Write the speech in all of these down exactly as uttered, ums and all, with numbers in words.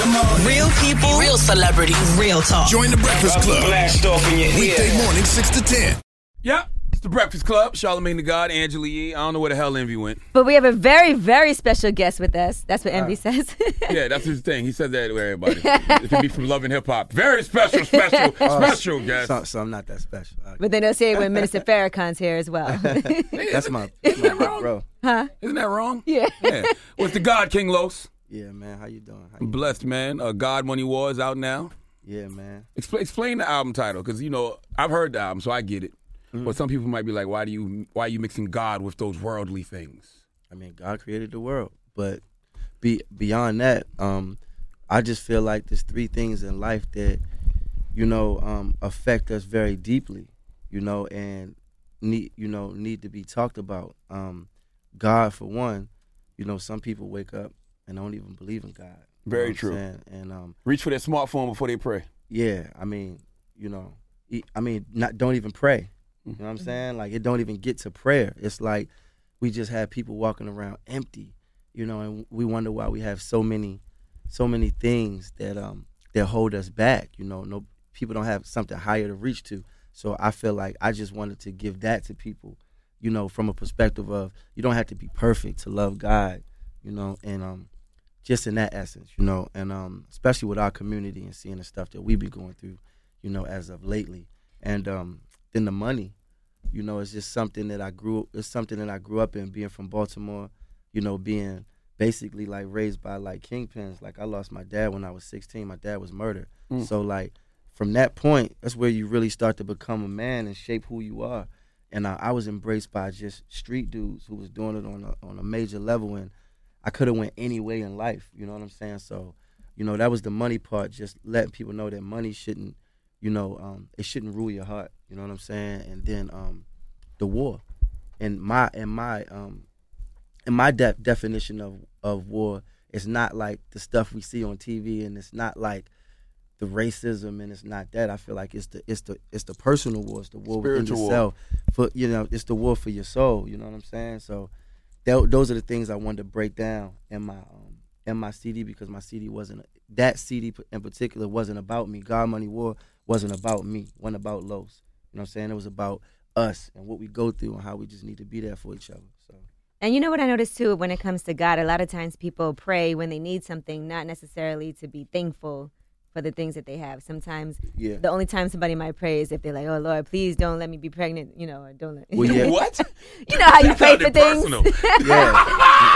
Real people, real celebrities, real talk. Join the Breakfast Club. Blast off in your ear. Weekday morning, six to ten. Yeah, it's the Breakfast Club. Charlamagne the God, Angela Yee. I don't know where the hell Envy went. But we have a very, very special guest with us. That's what Envy says. Yeah, that's his thing. He said that to everybody. It can be from Love and Hip Hop. Very special, special, special guest. So, so I'm not that special. Okay. But then they'll say it when Minister Farrakhan's here as well. That's my, that's Isn't that my wrong? bro. Huh? Isn't that wrong? Yeah. Yeah. What's the God, King Los? Yeah, man. How you doing? How you Blessed, man. Uh, God Money War is out now. Yeah, man. Expl- explain the album title, because, you know, I've heard the album, so I get it. Mm-hmm. But some people might be like, why do you why are you mixing God with those worldly things? I mean, God created the world. But be, beyond that, um, I just feel like there's three things in life that, you know, um, affect us very deeply, you know, and need, you know, need to be talked about. Um, God, for one, you know, some people wake up and don't even believe in God. Very you know true. And um, reach for their smartphone before they pray. Yeah, I mean, you know, I mean, not don't even pray. You know what I'm saying? Like, it don't even get to prayer. It's like we just have people walking around empty, you know, and we wonder why we have so many, so many things that um that hold us back. You know, no people don't have something higher to reach to. So I feel like I just wanted to give that to people, you know, from a perspective of you don't have to be perfect to love God, you know, and um just in that essence, you know, and um especially with our community and seeing the stuff that we be going through, you know, as of lately, and um. Then the money, you know, it's just something that I grew. It's something that I grew up in, being from Baltimore, you know, being basically like raised by like kingpins. Like I lost my dad when I was sixteen. My dad was murdered. Mm. So like from that point, that's where you really start to become a man and shape who you are. And I, I was embraced by just street dudes who was doing it on a on a major level, and I could have went any way in life. You know what I'm saying? So, you know, that was the money part. Just letting people know that money shouldn't. You know, um, it shouldn't rule your heart. You know what I'm saying? And then um, the war, and my and my um, and my de- definition of, of war is not like the stuff we see on T V, and it's not like the racism, and it's not that. I feel like it's the it's the it's the personal war, it's the war Spiritual within yourself. For you know, it's the war for your soul. You know what I'm saying? So that, those are the things I wanted to break down in my um, in my C D, because my C D wasn't that C D in particular wasn't about me. God Money War wasn't about me, wasn't about Los. You know what I'm saying? It was about us and what we go through and how we just need to be there for each other. So. And you know what I noticed too, when it comes to God, a lot of times people pray when they need something, not necessarily to be thankful for the things that they have. Sometimes yeah. the only time somebody might pray is if they're like, oh, Lord, please don't let me be pregnant, you know, or don't let well, yeah. What? You know how you pray for things. Yeah.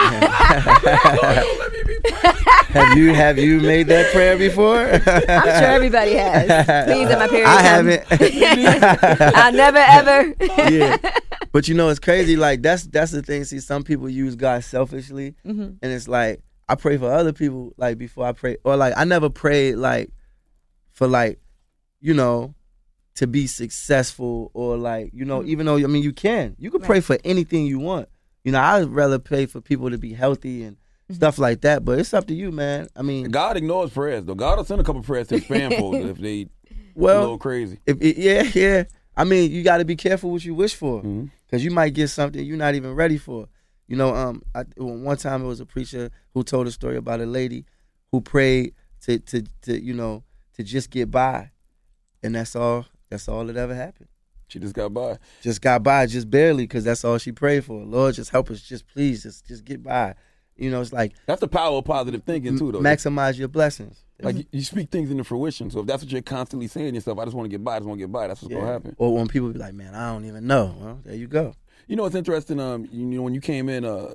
Don't let me be pregnant. Have you have you made that prayer before? I'm sure everybody has. Please, at my period. I time. haven't. I'll never, ever. Yeah. But you know, it's crazy. Like, that's that's the thing. See, some people use God selfishly. Mm-hmm. And it's like, I pray for other people, like, before I pray. Or, like, I never prayed, like, for, like, you know, to be successful or, like, you know, mm-hmm. even though, I mean, you can. You can right. pray for anything you want. You know, I'd rather pray for people to be healthy and mm-hmm. stuff like that. But it's up to you, man. I mean. God ignores prayers, though. God will send a couple prayers to his spam folder if they well, a little crazy. If it, yeah, yeah. I mean, you got to be careful what you wish for. Because mm-hmm. you might get something you're not even ready for. You know, um, I, one time it was a preacher who told a story about a lady who prayed to, to, to, you know, to just get by, and that's all. That's all that ever happened. She just got by. Just got by, just barely, because that's all she prayed for. Lord, just help us, just please, just just get by. You know, it's like that's the power of positive thinking too, though. Maximize your blessings. Like you, you speak things into fruition. So if that's what you're constantly saying to yourself, I just want to get by, I just want to get by. That's what's yeah. gonna happen. Or when people be like, man, I don't even know. Well, there you go. You know, it's interesting. Um, you know, when you came in, uh,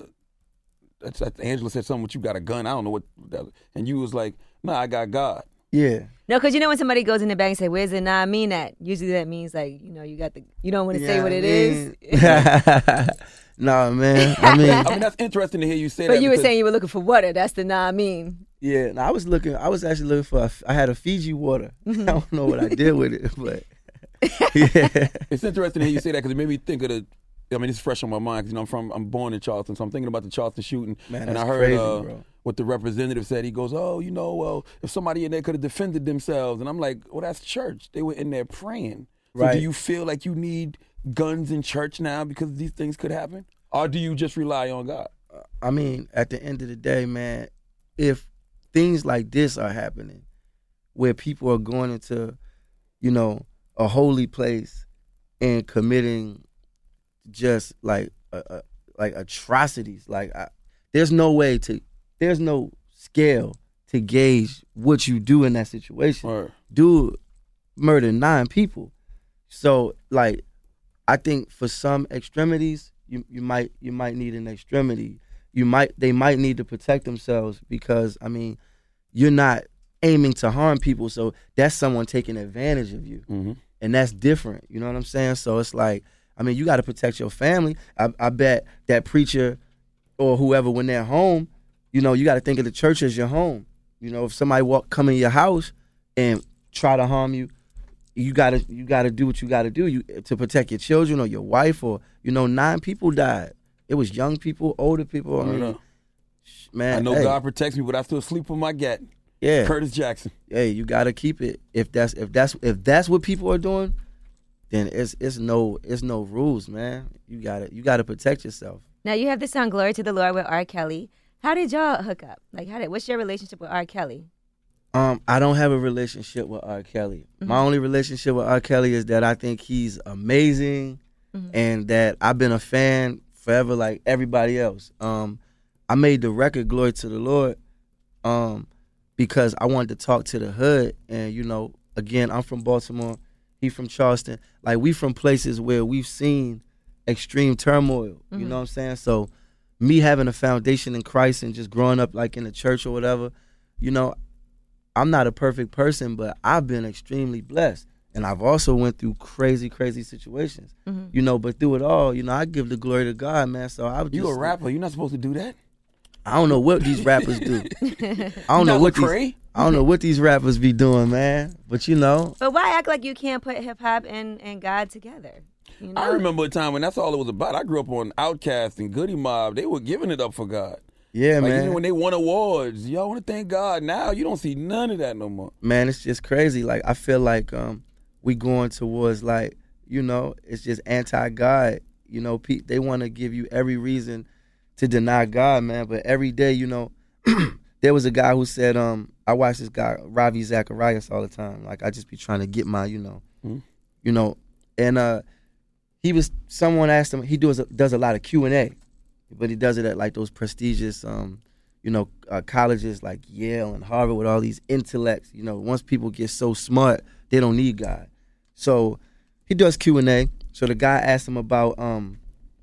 Angela said something. What you got a gun? I don't know what. That, and you was like, nah, I got God. Yeah. No, because you know when somebody goes in the bank and say, "Where's the nah, I mean that?" Usually that means like, you know, you got the. You don't want to yeah, say what I it mean, is. Nah, man. I mean, I mean that's interesting to hear you say but that. But you were because, saying you were looking for water. That's the nah, I mean. Yeah, no, I was looking. I was actually looking for. A, I had a Fiji water. Mm-hmm. I don't know what I did with it, but yeah. It's interesting to hear you say that because it made me think of the. I mean, it's fresh on my mind because you know I'm from. I'm born in Charleston, so I'm thinking about the Charleston shooting. Man, and that's I heard crazy, uh, bro. what the representative said. He goes, "Oh, you know, well, if somebody in there could have defended themselves," and I'm like, "Well, that's church. They were in there praying." So right. do you feel like you need guns in church now because these things could happen, or do you just rely on God? I mean, at the end of the day, man, if things like this are happening, where people are going into, you know, a holy place and committing just like a, a, like atrocities. Like I, there's no way to, there's no scale to gauge what you do in that situation. Right. Dude murdered nine people. So like, I think for some extremities, you you might you might need an extremity. You might they might need to protect themselves because I mean, you're not aiming to harm people, so that's someone taking advantage of you, mm-hmm. and that's different. You know what I'm saying? So it's like, I mean, you got to protect your family. I, I bet that preacher or whoever, when they're home, you know, you got to think of the church as your home. You know, if somebody walk come in your house and try to harm you, you gotta you gotta do what you gotta do you to protect your children or your wife, or you know, nine people died. It was young people, older people. I I mean, know. man, I know hey, God protects me, but I still sleep with my gat. Yeah, Curtis Jackson. hey, you gotta keep it. If that's if that's if that's what people are doing, then it's it's no it's no rules, man. You gotta you gotta protect yourself. Now you have the song "Glory to the Lord" with R. Kelly. How did y'all hook up? Like, how did? What's your relationship with R. Kelly? Um, I don't have a relationship with R. Kelly. Mm-hmm. My only relationship with R. Kelly is that I think he's amazing, mm-hmm. and that I've been a fan forever, like everybody else. Um, I made the record "Glory to the Lord," um, because I wanted to talk to the hood, and you know, again, I'm from Baltimore, he from Charleston. Like, we from places where we've seen extreme turmoil. Mm-hmm. You know what I'm saying? So, me having a foundation in Christ and just growing up like in the church or whatever, you know, I'm not a perfect person, but I've been extremely blessed. And I've also went through crazy, crazy situations, mm-hmm. you know, but through it all, you know, I give the glory to God, man. So I was You just, a rapper. You're not supposed to do that. I don't know what these rappers do. I don't know what these, I don't know what these rappers be doing, man. But you know. But why act like you can't put hip hop and, and God together? You know? I remember a time when that's all it was about. I grew up on Outkast and Goody Mob. They were giving it up for God. Yeah, like, man. Even when they won awards, y'all want to thank God. Now you don't see none of that no more. Man, it's just crazy. Like, I feel like um, we going towards, like, you know, it's just anti-God. You know, pe- they want to give you every reason to deny God, man. But every day, you know, there was a guy who said, um, I watch this guy, Ravi Zacharias, all the time. Like, I just be trying to get my, you know, mm-hmm. you know, and uh, he was, someone asked him, he does a, does a lot of Q and A, but he does it at like those prestigious, um, you know, uh, colleges like Yale and Harvard with all these intellects. You know, once people get so smart, they don't need God. So he does Q and A. So the guy asked him about um,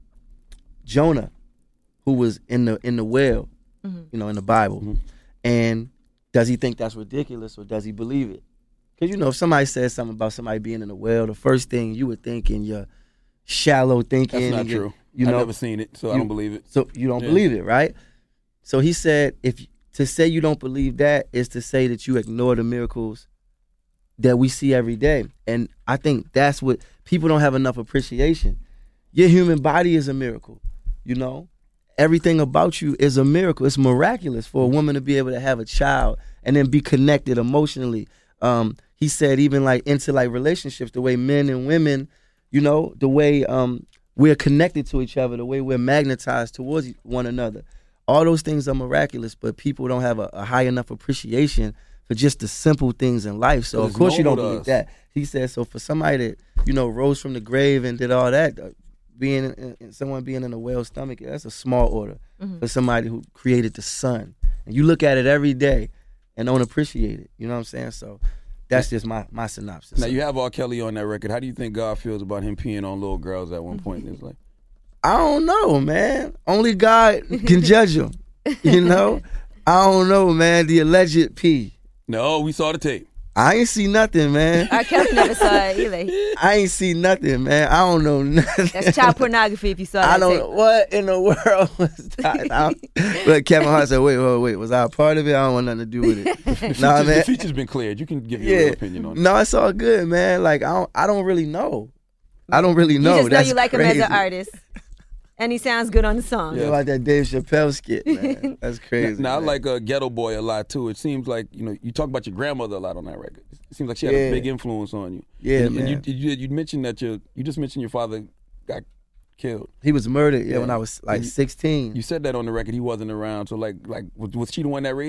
Jonah, who was in the in the whale, mm-hmm. you know, in the Bible, mm-hmm. and does he think that's ridiculous or does he believe it? Because, you know, if somebody says something about somebody being in the whale, the first thing you would think in your shallow thinking. That's not your, true. You know, I've never seen it, so you, I don't believe it. So you don't yeah. believe it, right? So he said, if to say you don't believe that is to say that you ignore the miracles that we see every day. And I think that's what people don't have enough appreciation. Your human body is a miracle, you know? Everything about you is a miracle. It's miraculous for a woman to be able to have a child and then be connected emotionally. Um, he said even like into like relationships, the way men and women, you know, the way um, we're connected to each other, the way we're magnetized towards one another. All those things are miraculous, but people don't have a, a high enough appreciation for just the simple things in life. So, of course, you don't believe that. He said, so for somebody that, you know, rose from the grave and did all that, uh, being in, in, someone being in a whale's stomach, that's a small order mm-hmm. for somebody who created the sun. And you look at it every day and don't appreciate it. You know what I'm saying? So that's just my, my synopsis. Now, you have R. Kelly on that record. How do you think God feels about him peeing on little girls at one point in his life? I don't know, man. Only God can judge him. You know? I don't know, man. The alleged pee. No, we saw the tape. I ain't see nothing, man. R. Kelly never saw it either. I ain't see nothing, man. I don't know nothing. That's child pornography if you saw that I don't tape. know what in the world was that. But Kevin Hart said, wait, wait, wait. Was I a part of it? I don't want nothing to do with it. The, nah, features, man. the feature's been cleared. You can give your yeah. real opinion on it. No, it's all good, man. Like, I don't, I don't really know. I don't really know. You just know That's you like crazy. him as an artist. And he sounds good on the song. Yeah, like that Dave Chappelle skit, man. That's crazy. Now, I man. like uh, Ghetto Boy a lot, too. It seems like, you know, you talk about your grandmother a lot on that record. It seems like she had yeah. a big influence on you. Yeah, and, man. And you, you, you mentioned that your, you just mentioned your father got killed. He was murdered, yeah, yeah. when I was like you, sixteen. You said that on the record. He wasn't around. So, like, like was, was she the one that raised you?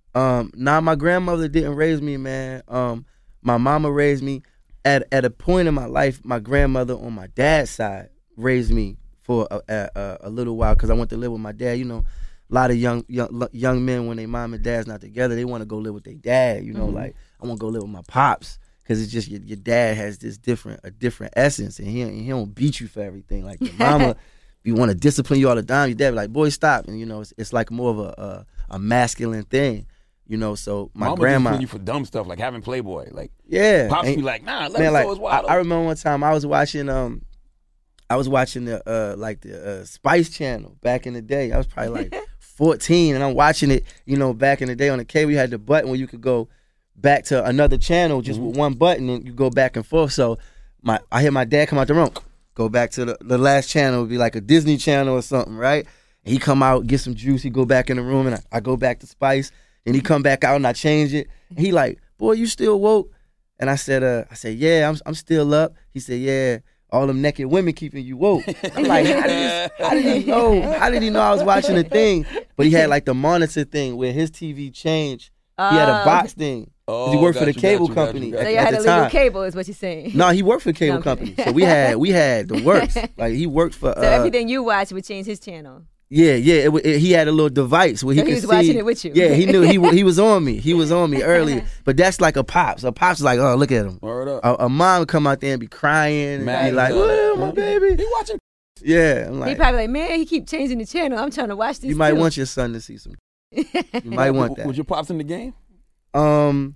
Um, nah, my grandmother didn't raise me, man. Um, my mama raised me. At at a point in my life, my grandmother on my dad's side raised me for a, a, a little while because I went to live with my dad. You know, a lot of young young young men when they mom and dad's not together, they want to go live with their dad. You know, mm-hmm. like I want to go live with my pops because it's just your, your dad has this different a different essence, and he he don't beat you for everything. Like your mama, you want to discipline you all the time. Your dad be like, boy, stop, and you know, it's, it's like more of a, a a masculine thing. You know, so my Mama grandma. Mama you for dumb stuff like having Playboy. Like, yeah. Pops and, be like, nah, let man, him like, throw his wild I, I remember one time I was watching, um, I was watching the, uh, like the uh, Spice Channel back in the day. I was probably like fourteen, and I'm watching it, you know, back in the day on the cable, you had the button where you could go back to another channel just mm-hmm. with one button, and you go back and forth. So my, I hear my dad come out the room, go back to the, the last channel, it would be like a Disney Channel or something, right? And he come out, get some juice, he go back in the room, and I, I go back to Spice. And he come back out and I change it. And he like, boy, you still woke? And I said, uh, I said, yeah, I'm I'm still up. He said, yeah, all them naked women keeping you woke. I'm like, how did, he, how did he know? How did he know I was watching the thing? But he had like the monitor thing where his T V changed. He had a box thing. Oh, he worked for the you, cable you, company. you, at, so you had at a the legal time. cable, is what you're saying? No, he worked for the cable no, company. So we had we had the works. Like he worked for. So uh, everything you watch would change his channel. Yeah, yeah. It, it, he had a little device where he so could he was see. watching it with you. Yeah, he knew he he was on me. He was on me early. But that's like a pops. A pops is like, oh, look at him. Word up. A, a mom would come out there and be crying Mad and be like, well, my baby. He watching. Yeah, I'm like, he probably like, man, he keep changing the channel. I'm trying to watch this. you might too. want your son to see some. You might want that. Was your pops in the game? Um,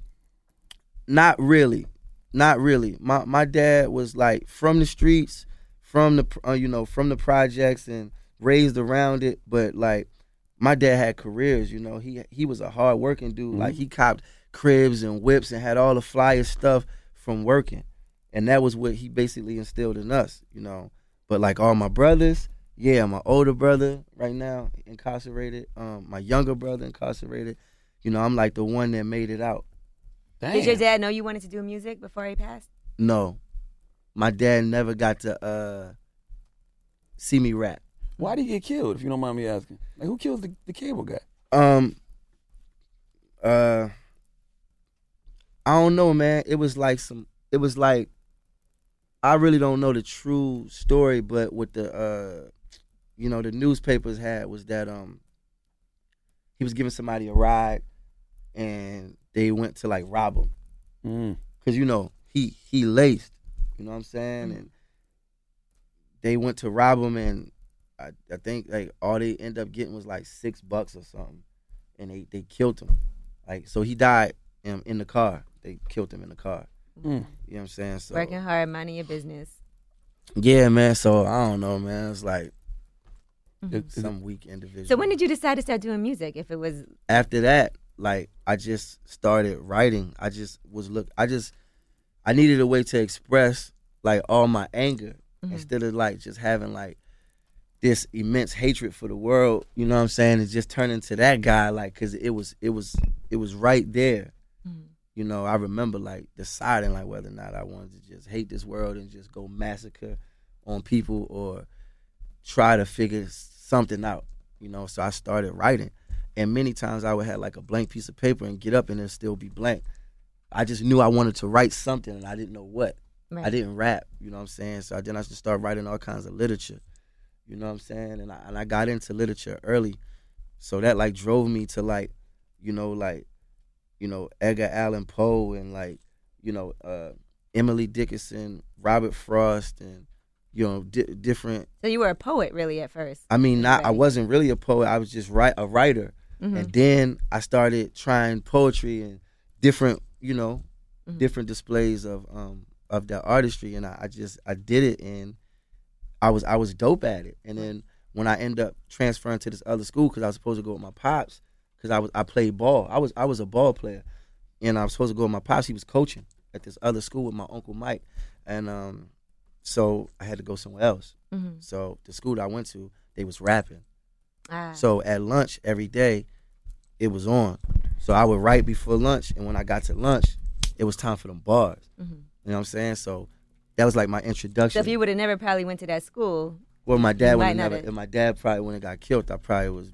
not really, not really. My my dad was like from the streets, from the uh, you know from the projects and raised around it. But like my dad had careers. You know, he he was a hard working dude. Mm-hmm. Like he copped cribs and whips and had all the flyer stuff from working, and that was what he basically instilled in us. You know, but like all my brothers. Yeah, my older brother right now incarcerated. Um, my younger brother incarcerated. You know, I'm like the one that made it out. Damn. Did your dad know you wanted to do music before he passed? No, my dad never got to uh, see me rap. Why did he get killed? If you don't mind me asking, like who killed the, the cable guy? Um, uh, I don't know, man. It was like some. It was like I really don't know the true story, but what the uh, you know, the newspapers had was that um, he was giving somebody a ride, and they went to like rob him, mm. cause you know he he laced, you know what I'm saying, mm. and they went to rob him, and I, I think like all they end up getting was like six bucks or something, and they they killed him, like so he died in, in the car. They killed him in the car. Mm. You know what I'm saying? So working hard, minding your business. Yeah, man. So I don't know, man. It's like Mm-hmm. some weak individual. So when did you decide to start doing music? If it was after that, like I just started writing. I just was look. I just I needed a way to express like all my anger mm-hmm. instead of like just having like this immense hatred for the world. You know what I'm saying? And just turn into that guy, like, cause it was it was it was right there. mm-hmm. You know, I remember like deciding like whether or not I wanted to just hate this world and just go massacre on people or try to figure something out, you know. So I started writing, and many times I would have like a blank piece of paper and get up and it'd still be blank. I just knew I wanted to write something, and I didn't know what. Right. I didn't rap, you know what I'm saying. So then I just started writing all kinds of literature, you know what I'm saying. And I and I got into literature early, so that like drove me to like, you know, like, you know, Edgar Allan Poe and like, you know, uh, Emily Dickinson, Robert Frost, and you know, di- different. So you were a poet, really, at first. I mean, not. Right. I wasn't really a poet. I was just write a writer, mm-hmm. and then I started trying poetry and different, you know, mm-hmm. different displays of um of that artistry, and I, I just I did it, and I was I was dope at it. And then when I ended up transferring to this other school, because I was supposed to go with my pops, because I was I played ball. I was I was a ball player, and I was supposed to go with my pops. He was coaching at this other school with my Uncle Mike, and um. So I had to go somewhere else. Mm-hmm. So the school that I went to, they was rapping. Ah. So at lunch every day, it was on. So I would write before lunch, and when I got to lunch, it was time for them bars. Mm-hmm. You know what I'm saying? So that was like my introduction. So if you would have never probably went to that school, well, my dad would have never. If my dad probably wouldn't have got killed, I probably was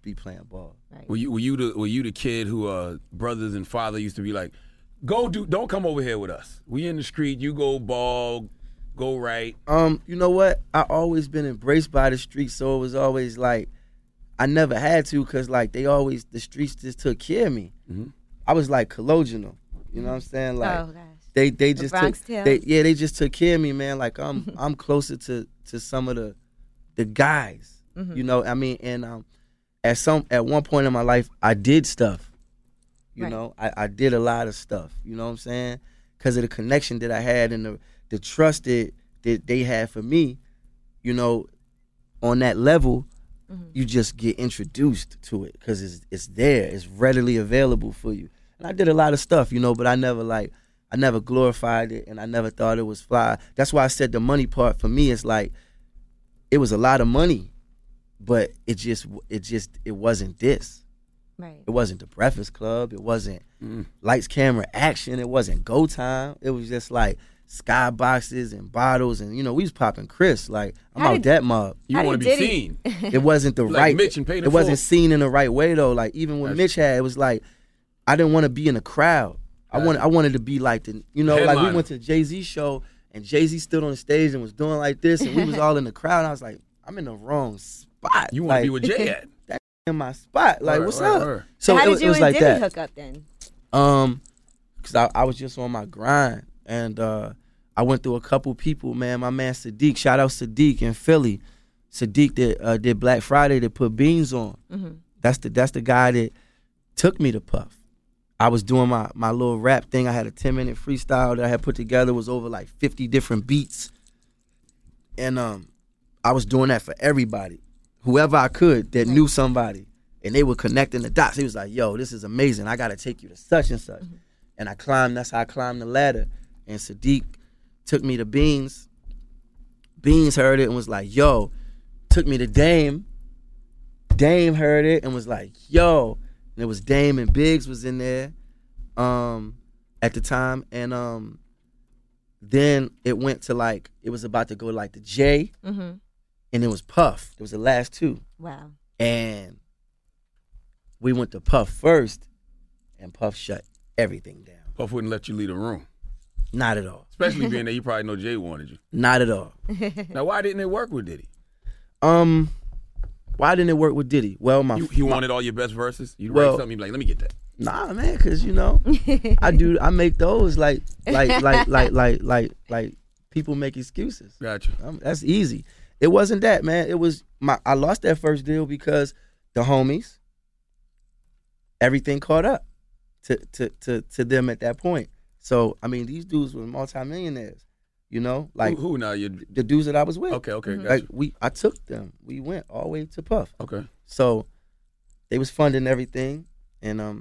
be playing ball. Right. Were you were you the were you the kid who uh, brothers and father used to be like, go do don't come over here with us. We in the street. You go ball, go right. Um, you know what? I always been embraced by the streets, so it was always like I never had to, cause like they always the streets just took care of me. Mm-hmm. I was like colonial. You know what I'm saying? Like Oh gosh. they they The just Bronx took Tales. they, yeah they just took care of me, man. Like I'm I'm closer to to some of the the guys. Mm-hmm. You know, I mean, and um, at some at one point in my life, I did stuff. You Right. know, I, I did a lot of stuff. You know what I'm saying? Because of the connection that I had and the the trust that, that they had for me. You know, on that level, Mm-hmm. you just get introduced to it because it's it's there, it's readily available for you. And I did a lot of stuff, you know, but I never like I never glorified it, and I never thought it was fly. That's why I said the money part for me is like it was a lot of money. But it just, it just, it wasn't this. Right. It wasn't the Breakfast Club. It wasn't Mm. Lights, Camera, Action. It wasn't Go Time. It was just like skyboxes and bottles, and you know we was popping Chris. Like I'm How out did- that mob. You How want to did be Diddy- seen. It wasn't the Like right. Mitch and Pay the it wasn't Full. seen in the right way though. Like even when That's- Mitch had, it was like I didn't want to be in a crowd. I Gotcha. wanted, I wanted to be like the, you know, like we Headliner. went to Jay Z show and Jay Z stood on the stage and was doing like this, and we was all in the crowd. And I was like, I'm in the wrong spot. You want to like, be with Jay at. in my spot. Like, Word, what's word, up? word. So, So how it, did was- you it was and like Diddy that. hook up then? Um, cause I, I was just on my grind, and uh, I went through a couple people. Man, my man Sadiq, shout out Sadiq in Philly. Sadiq that uh, did Black Friday that put beans on. Mm-hmm. That's the that's the guy that took me to Puff. I was doing my my little rap thing. I had a ten minute freestyle that I had put together. It was over like fifty different beats, and um, I was doing that for everybody, whoever I could that knew somebody, and they were connecting the dots. He was like, "Yo, this is amazing. I got to take you to such and such," Mm-hmm. and I climbed. That's how I climbed the ladder. And Sadiq took me to Beans. Beans heard it and was like, "Yo," took me to Dame. Dame heard it and was like, "Yo." And it was Dame and Biggs was in there um, at the time. And um, then it went to like, it was about to go like the J, Mm-hmm. and it was Puff. It was the last two. Wow. And we went to Puff first, and Puff shut everything down. Puff wouldn't let you leave the room. Not at all. Especially being that you probably know Jay wanted you. Not at all. Now, why didn't it work with Diddy? Um, why didn't it work with Diddy? Well, my You, he my- wanted all your best verses. You Well- write something, you be like, let me get that. Nah, man, cause you know, I do. I make those like, like, like, like, like, like, like people make excuses. Gotcha. Um, that's easy. It wasn't that, man. It was my. I lost that first deal because the homies, everything caught up to to to to them at that point. So I mean, these dudes were multimillionaires. You know, like who, who now? You the dudes that I was with. okay? Okay, gotcha. Like we, I took them. We went all the way to Puff. Okay. So they was funding everything, and um,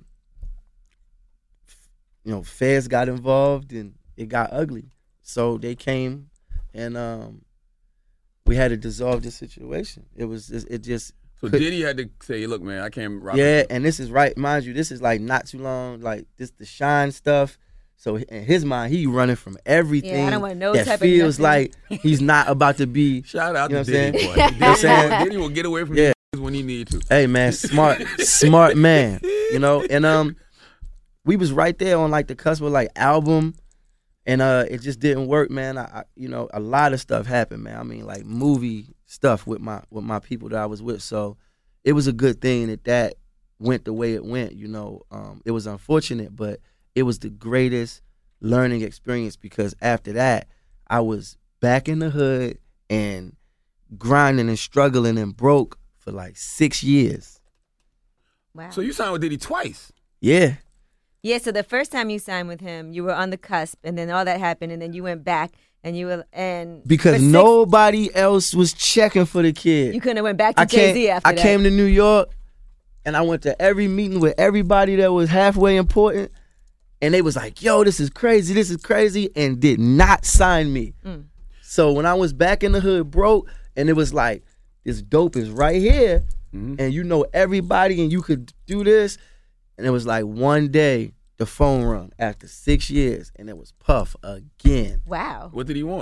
f- you know, feds got involved, and it got ugly. So they came, and um, we had to dissolve the situation. It was just, it just So could- Diddy had to say, look, man, I can't rock. yeah. with you. And this is right, mind you, this is like not too long, like this the Shine stuff. So in his mind, he running from everything Yeah, I don't want no that type of feels nothing. like he's not about to be. Shout out You know to what I'm Diddy, saying? boy. You know what I'm saying? Diddy, Diddy will get away from Yeah. you when he need to. Hey man, smart, smart man. You know, and um, we was right there on like the cusp of like album, and uh, it just didn't work, man. I, I, you know, a lot of stuff happened, man. I mean, like movie stuff with my with my people that I was with. So it was a good thing that that went the way it went. You know, um, it was unfortunate, but it was the greatest learning experience because after that, I was back in the hood and grinding and struggling and broke for like six years. Wow. So you signed with Diddy twice. Yeah. Yeah, so the first time you signed with him, you were on the cusp, and then all that happened, and then you went back, and you were and Because for six- nobody else was checking for the kid. you couldn't have went back to I Jay Z came, after I that. came to New York, and I went to every meeting with everybody that was halfway important, and they was like, yo, this is crazy, this is crazy, and did not sign me. Mm. So when I was back in the hood broke, and it was like, this dope is right here, Mhm. and you know everybody, and you could do this, and it was like one day, the phone rung after six years, and it was Puff again. Wow. What did he want?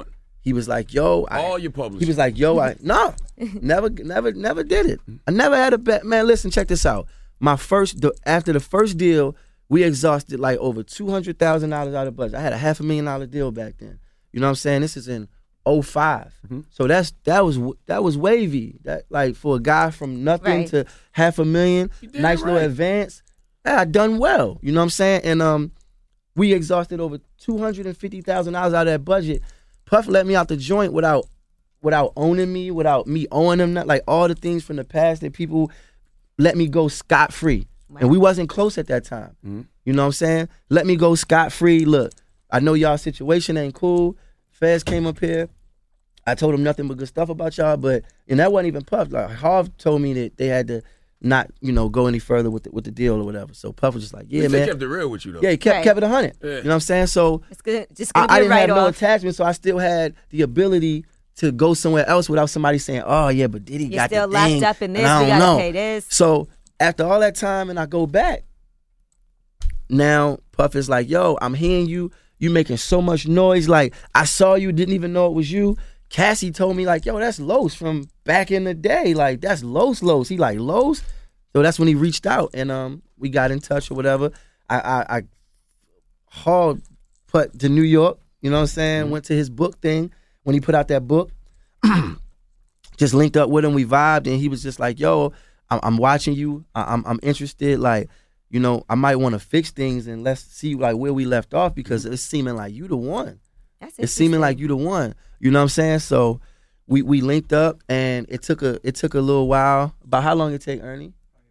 he was like, yo, I, all your publishers. He was like, yo, I no, never, never, never did it. I never had a bet. Man, listen, check this out. My first, the, after the first deal, we exhausted like over two hundred thousand dollars out of budget. I had a half a million dollar deal back then. You know what I'm saying? This is in oh five. Mm-hmm. So that's that was that was wavy. That like for a guy from nothing right. to half a million, nice right. little advance. Yeah, I done well. You know what I'm saying? And um, we exhausted over two hundred fifty thousand dollars out of that budget. Puff let me out the joint without without owning me, without me owing him. Not like all the things from the past that people let me go scot free. Wow. And we wasn't close at that time. Mm-hmm. You know what I'm saying? Let me go scot free. Look, I know y'all situation ain't cool. Feds came up here. I told them nothing but good stuff about y'all, but and that wasn't even Puff. Like Harv told me that they had to not, you know, go any further with the, with the deal or whatever. So Puff was just like, yeah, he man. He kept it real with you though. Yeah, he kept right. kept it a hundred. Yeah. You know what I'm saying? So it's good. Just gonna I, I be didn't right have off. no attachment, so I still had the ability to go somewhere else without somebody saying, "Oh yeah, but Diddy You're got still the locked thing, up in this. and I We don't gotta know." pay this. So after all that time, and I go back, now Puff is like, "Yo, I'm hearing you. You making so much noise. Like I saw you, didn't even know it was you." Cassie told me like, "Yo, that's Los from back in the day. Like that's Los Los." He like Los. So that's when he reached out, and um, we got in touch or whatever. I I, I hauled put to New York. You know what I'm saying? Mm-hmm. Went to his book thing when he put out that book. Just linked up with him. We vibed, and he was just like, "Yo, I'm, I'm watching you. I, I'm I'm interested. Like, you know, I might want to fix things, and let's see like where we left off because it's seeming like you the one. That's it's seeming like you the one. You know what I'm saying? So we we linked up, and it took a it took a little while. About how long it take, Ernie?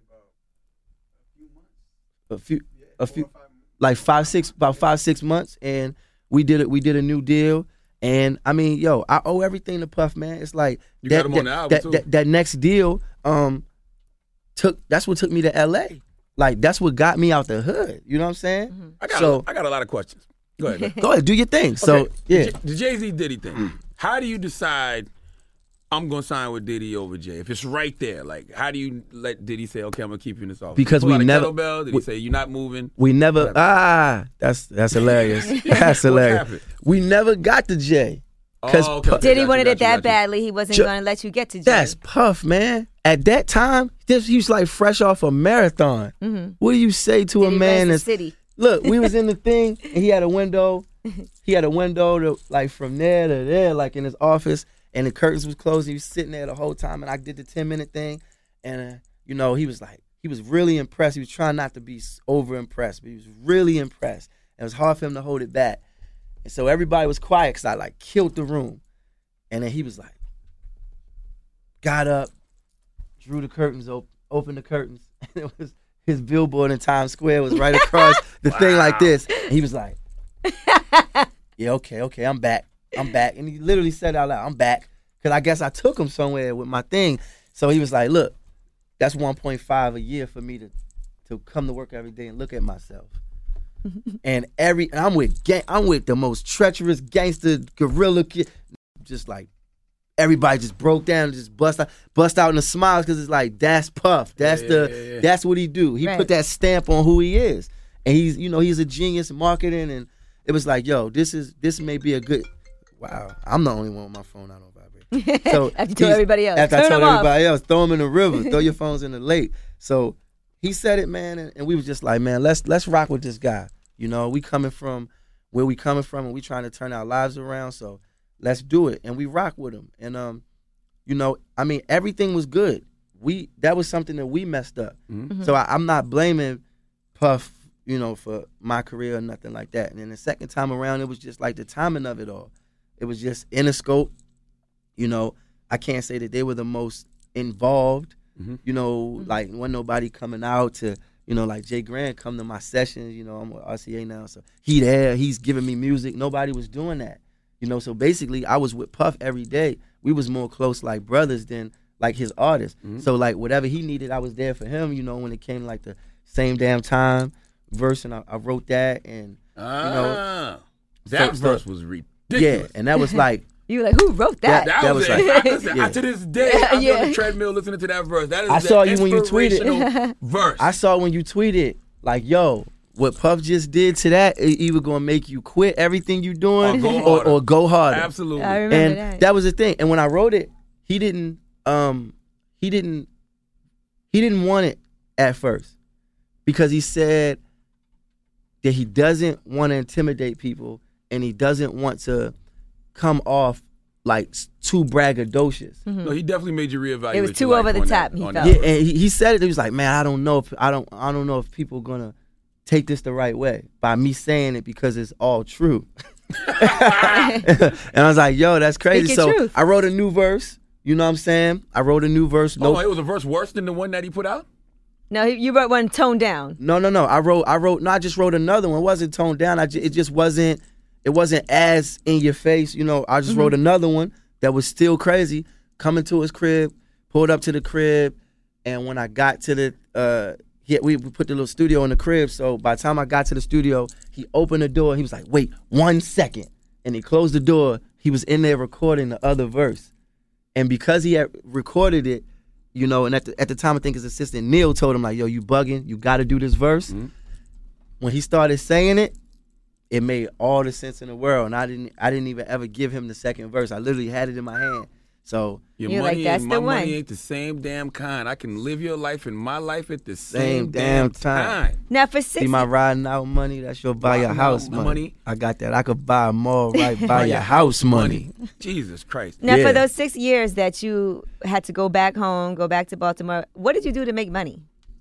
A few, a few, like five, six, about five, six months, and we did it. We did a new deal, and I mean, yo, I owe everything to Puff, man. It's like you that, got him on that, the album that, too. That, that next deal, um, took that's what took me to L A. Like that's what got me out the hood. You know what I'm saying? Mm-hmm. I got, so a, I got a lot of questions. Go ahead, man. Go ahead, do your thing. So okay. yeah, the Jay-Z Diddy thing. How do you decide? I'm gonna sign with Diddy over Jay. If it's right there, like, how do you let Diddy say, "Okay, I'm gonna keep you in this office"? Because we never. Kettlebell? Did we, he say you're not moving? We never. Whatever. Ah, that's that's hilarious. That's hilarious. We never got to Jay. Because oh, okay, okay, Diddy you, wanted it that you. badly, he wasn't Ju- going to let you get to Jay. That's Puff, man. At that time, this he was like fresh off a marathon. Mm-hmm. What do you say to Diddy a man that's that's city? Look, we was in the thing, and he had a window. He had a window to like from there to there, like in his office, and the curtains was closed. He was sitting there the whole time, and I did the ten minute thing, and uh, you know, he was like, he was really impressed. He was trying not to be over impressed, but he was really impressed. It was hard for him to hold it back, and so everybody was quiet because I like killed the room, and then he was like, got up, drew the curtains open, opened the curtains, and it was his billboard in Times Square was right across the wow. thing like this. And he was like, yeah, okay, okay, I'm back. I'm back. And he literally said out loud, I'm back. Because I guess I took him somewhere with my thing. So he was like, look, that's one point five a year for me to, to come to work every day and look at myself. and every and I'm with gang, I'm with the most treacherous gangster gorilla kid. Just like everybody just broke down and just bust out, bust out in the smiles because it's like that's Puff. That's yeah, the yeah, yeah. that's what he do. He right. put that stamp on who he is, and he's you know he's a genius in marketing. And it was like, yo, this is this may be a good. Wow, I'm the only one with my phone out on vibrate. So after you told everybody else, after Turn I told them everybody off. else, throw them in the river, throw your phones in the lake. So he said it, man, and, and we was just like, man, let's let's rock with this guy. You know, we coming from where we coming from, and we trying to turn our lives around. So let's do it, and we rock with him. And um, you know, I mean, everything was good. We that was something that we messed up. Mm-hmm. So I, I'm not blaming Puff, you know, for my career or nothing like that. And then the second time around, it was just like the timing of it all. It was just Interscope. You know, I can't say that they were the most involved. Mm-hmm. You know, mm-hmm. like when nobody coming out to, you know, like Jay Grant come to my sessions. You know, I'm with R C A now, so he there. He's giving me music. Nobody was doing that. You know, so basically, I was with Puff every day. We was more close like brothers than like his artists. Mm-hmm. So like whatever he needed, I was there for him. You know, when it came like the same damn time verse, and I, I wrote that, and ah, you know, that so, verse so, was ridiculous. Yeah, and that was like. You were like, who wrote that? That, that, that was, was like, I, listen, yeah. I, to this day, I'm yeah. on the treadmill listening to that verse. That is I saw you when you tweeted verse. I saw when you tweeted, like, yo, what Puff just did to that, it either gonna make you quit everything you doing Or go or, harder. or go harder. Absolutely. I remember And that. that was the thing. And when I wrote it, he didn't um he didn't he didn't want it at first because he said that he doesn't want to intimidate people and he doesn't want to come off like s- too braggadocious. No, he definitely made you reevaluate. It was your too life over the on top, that- he on felt. that Yeah, one. and he, he said it. He was like, "Man, I don't know if I don't I don't know if people gonna take this the right way by me saying it because it's all true." And I was like, "Yo, that's crazy." Speak So your truth. I wrote a new verse. You know what I'm saying? I wrote a new verse. Oh, No, it was a verse worse than the one that he put out? No, he- you wrote one toned down. no, no, no. I wrote, I wrote. No, I just wrote another one. It wasn't toned down. I ju- it just wasn't. It wasn't as in your face. You know, I just wrote another one that was still crazy. Coming to his crib, pulled up to the crib, and when I got to the, uh, he, we we put the little studio in the crib. So by the time I got to the studio, he opened the door. He was like, "Wait one second," and he closed the door. He was in there recording the other verse, and because he had recorded it, you know, and at the at the time I think his assistant Neil told him like, "Yo, you bugging? You got to do this verse." Mm-hmm. When he started saying it, it made all the sense in the world, and I didn't I didn't even ever give him the second verse. I literally had it in my hand. So Your You're money like, that's ain't, the my one. money ain't the same damn kind. I can live your life and my life at the same, Same damn time. time. Now for see six, my riding out money, that's your buy your Riding house out money. money. I got that. I could buy more right buy your house money. Jesus Christ. now yeah. for those six years that you had to go back home, go back to Baltimore, what did you do to make money?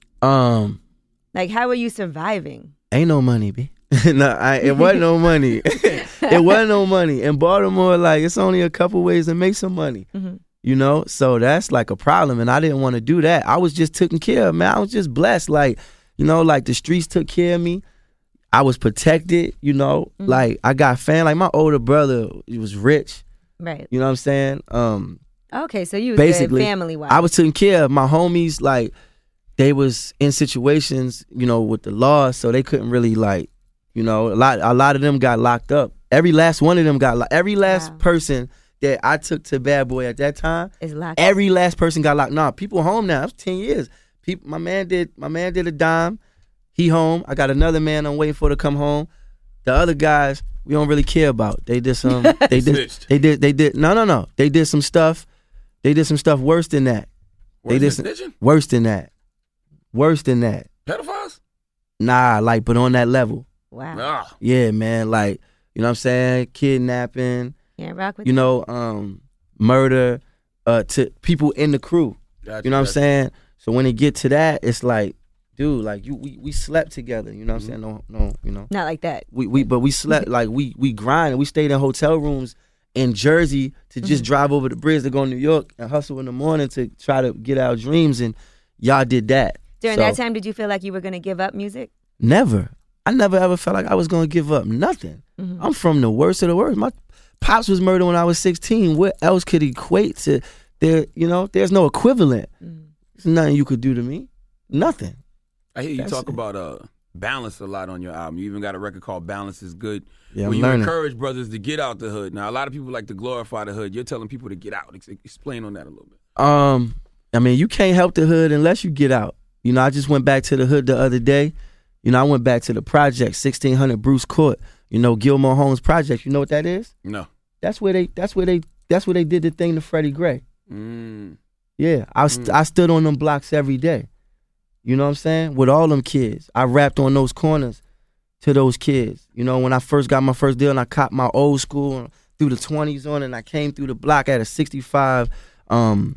Um, Like, how were you surviving? ain't no money, B. no, I, it wasn't no money. It wasn't no money. In Baltimore, like it's only a couple ways to make some money. Mm-hmm. You know, so that's like a problem, and I didn't want to do that. I was just taken care of, man. I was just blessed, like, you know, like the streets took care of me. I was protected, you know, Mm-hmm. like I got fan. Like my older brother, he was rich. Right. You know what I'm saying? Um, Okay, so you was basically, family wise. I was taken care of. My homies, like, they was in situations, you know, with the law, so they couldn't really like, you know, a lot. A lot of them got locked up. Every last one of them got locked. Every last Wow. person that I took to Bad Boy at that time, Is locked. every last person got locked. Nah, people home now. It's ten years. People, my man did. My man did a dime. He home. I got another man I'm waiting for to come home. The other guys we don't really care about. They did some. They did. Snitched. They did. They did. No, no, no. They did some stuff. They did some stuff worse than that. They Worse did than some, snitching? worse than that. Worse than that. Pedophiles? Nah, like, but on that level. Wow. Ah. Yeah, man. Like, you know what I'm saying? Kidnapping. Can't rock with You know, um, murder. Uh, to people in the crew. Gotcha, You know what I'm gotcha. saying? So when it get to that, it's like, dude, like you, we, we slept together. You know what Mm-hmm. I'm saying? No, no, you know. Not like that. We, we, but we slept like we, we grind. We stayed in hotel rooms in Jersey to just drive over the bridge to go to New York and hustle in the morning to try to get our dreams. And y'all did that. During So, that time, did you feel like you were going to give up music? never. I never ever felt like I was gonna give up nothing. I'm from the worst of the worst. My pops was murdered when I was sixteen. What else could equate to there? You know, there's no equivalent. There's nothing you could do to me. Nothing. I hear you That's talk it. about uh, balance a lot on your album. You even got a record called Balance is Good. Yeah, where I'm you learning. encourage brothers to get out the hood. Now, a lot of people like to glorify the hood. You're telling people to get out. Ex- explain on that a little bit. Um, I mean, you can't help the hood unless you get out. You know, I just went back to the hood the other day. You know, I went back to the project, sixteen hundred Bruce Court. You know, Gilmore Homes Project. You know what that is? No. That's where they. That's where they. That's where they did the thing to Freddie Gray. Mm. Yeah, I st- I stood on them blocks every day. You know what I'm saying? With all them kids, I rapped on those corners to those kids. You know, when I first got my first deal and I copped my old school and threw the twenties on, and I came through the block. I had a sixty-five. Um,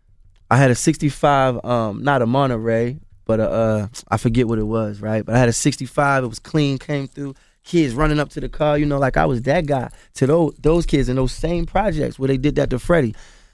I had a sixty-five. Um, not a Monterey, but a, uh, I forget what it was, right? But I had a sixty-five. It was clean. Came through. Kids running up to the car. You know, like I was that guy to those those kids in those same projects where they did that to Freddie.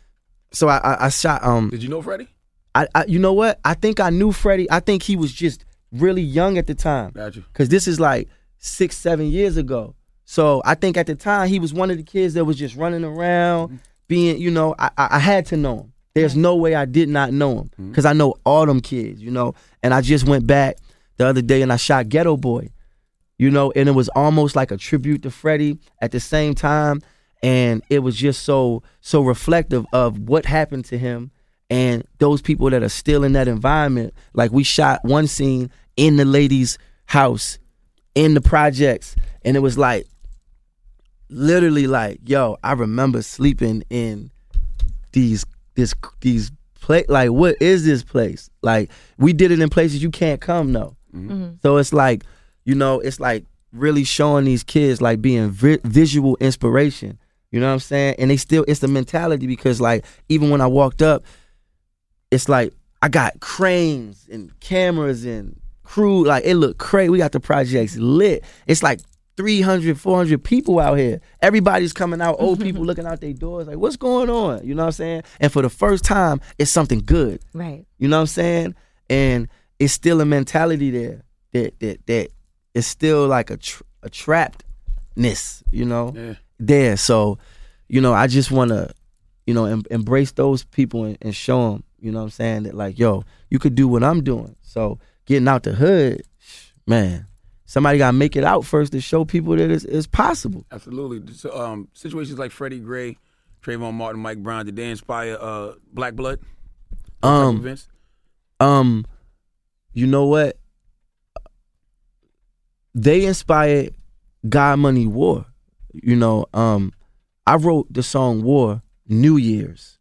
So I, I, I shot. Um, Did you know Freddie? I, I, you know what? I think I knew Freddie. I think he was just really young at the time. Got you. Cause this is like six, seven years ago. So I think at the time he was one of the kids that was just running around, being, you know, I, I, I had to know him. There's no way I did not know him, cause I know all them kids, you know. And I just went back the other day and I shot Ghetto Boy, you know, and it was almost like a tribute to Freddie at the same time. And it was just so so reflective of what happened to him and those people that are still in that environment. Like we shot one scene in the lady's house in the projects, and it was like literally like, yo, I remember sleeping in these this these place. Like, what is this place? Like, we did it in places you can't come, though. Mm-hmm. So it's like, you know, it's like really showing these kids like being vi- visual inspiration. You know what I'm saying? And they still, it's the mentality, because like even when I walked up, it's like I got cranes and cameras and crew. Like, it looked crazy. We got the projects lit. It's like three hundred, four hundred people out here. Everybody's coming out, old people looking out their doors like, what's going on? You know what I'm saying? And for the first time, it's something good. Right. You know what I'm saying? And it's still a mentality there that that that is still like a, tra- a trappedness, you know, yeah. there. So, you know, I just want to, you know, em- embrace those people and, and show them, you know what I'm saying, that like, yo, you could do what I'm doing. So getting out the hood, man, somebody got to make it out first to show people that it's, it's possible. Absolutely. So, um, situations like Freddie Gray, Trayvon Martin, Mike Brown, did they inspire uh, Black Blood? Um, events? um, you know what? They inspired God Money War. You know, um, I wrote the song War New Year's.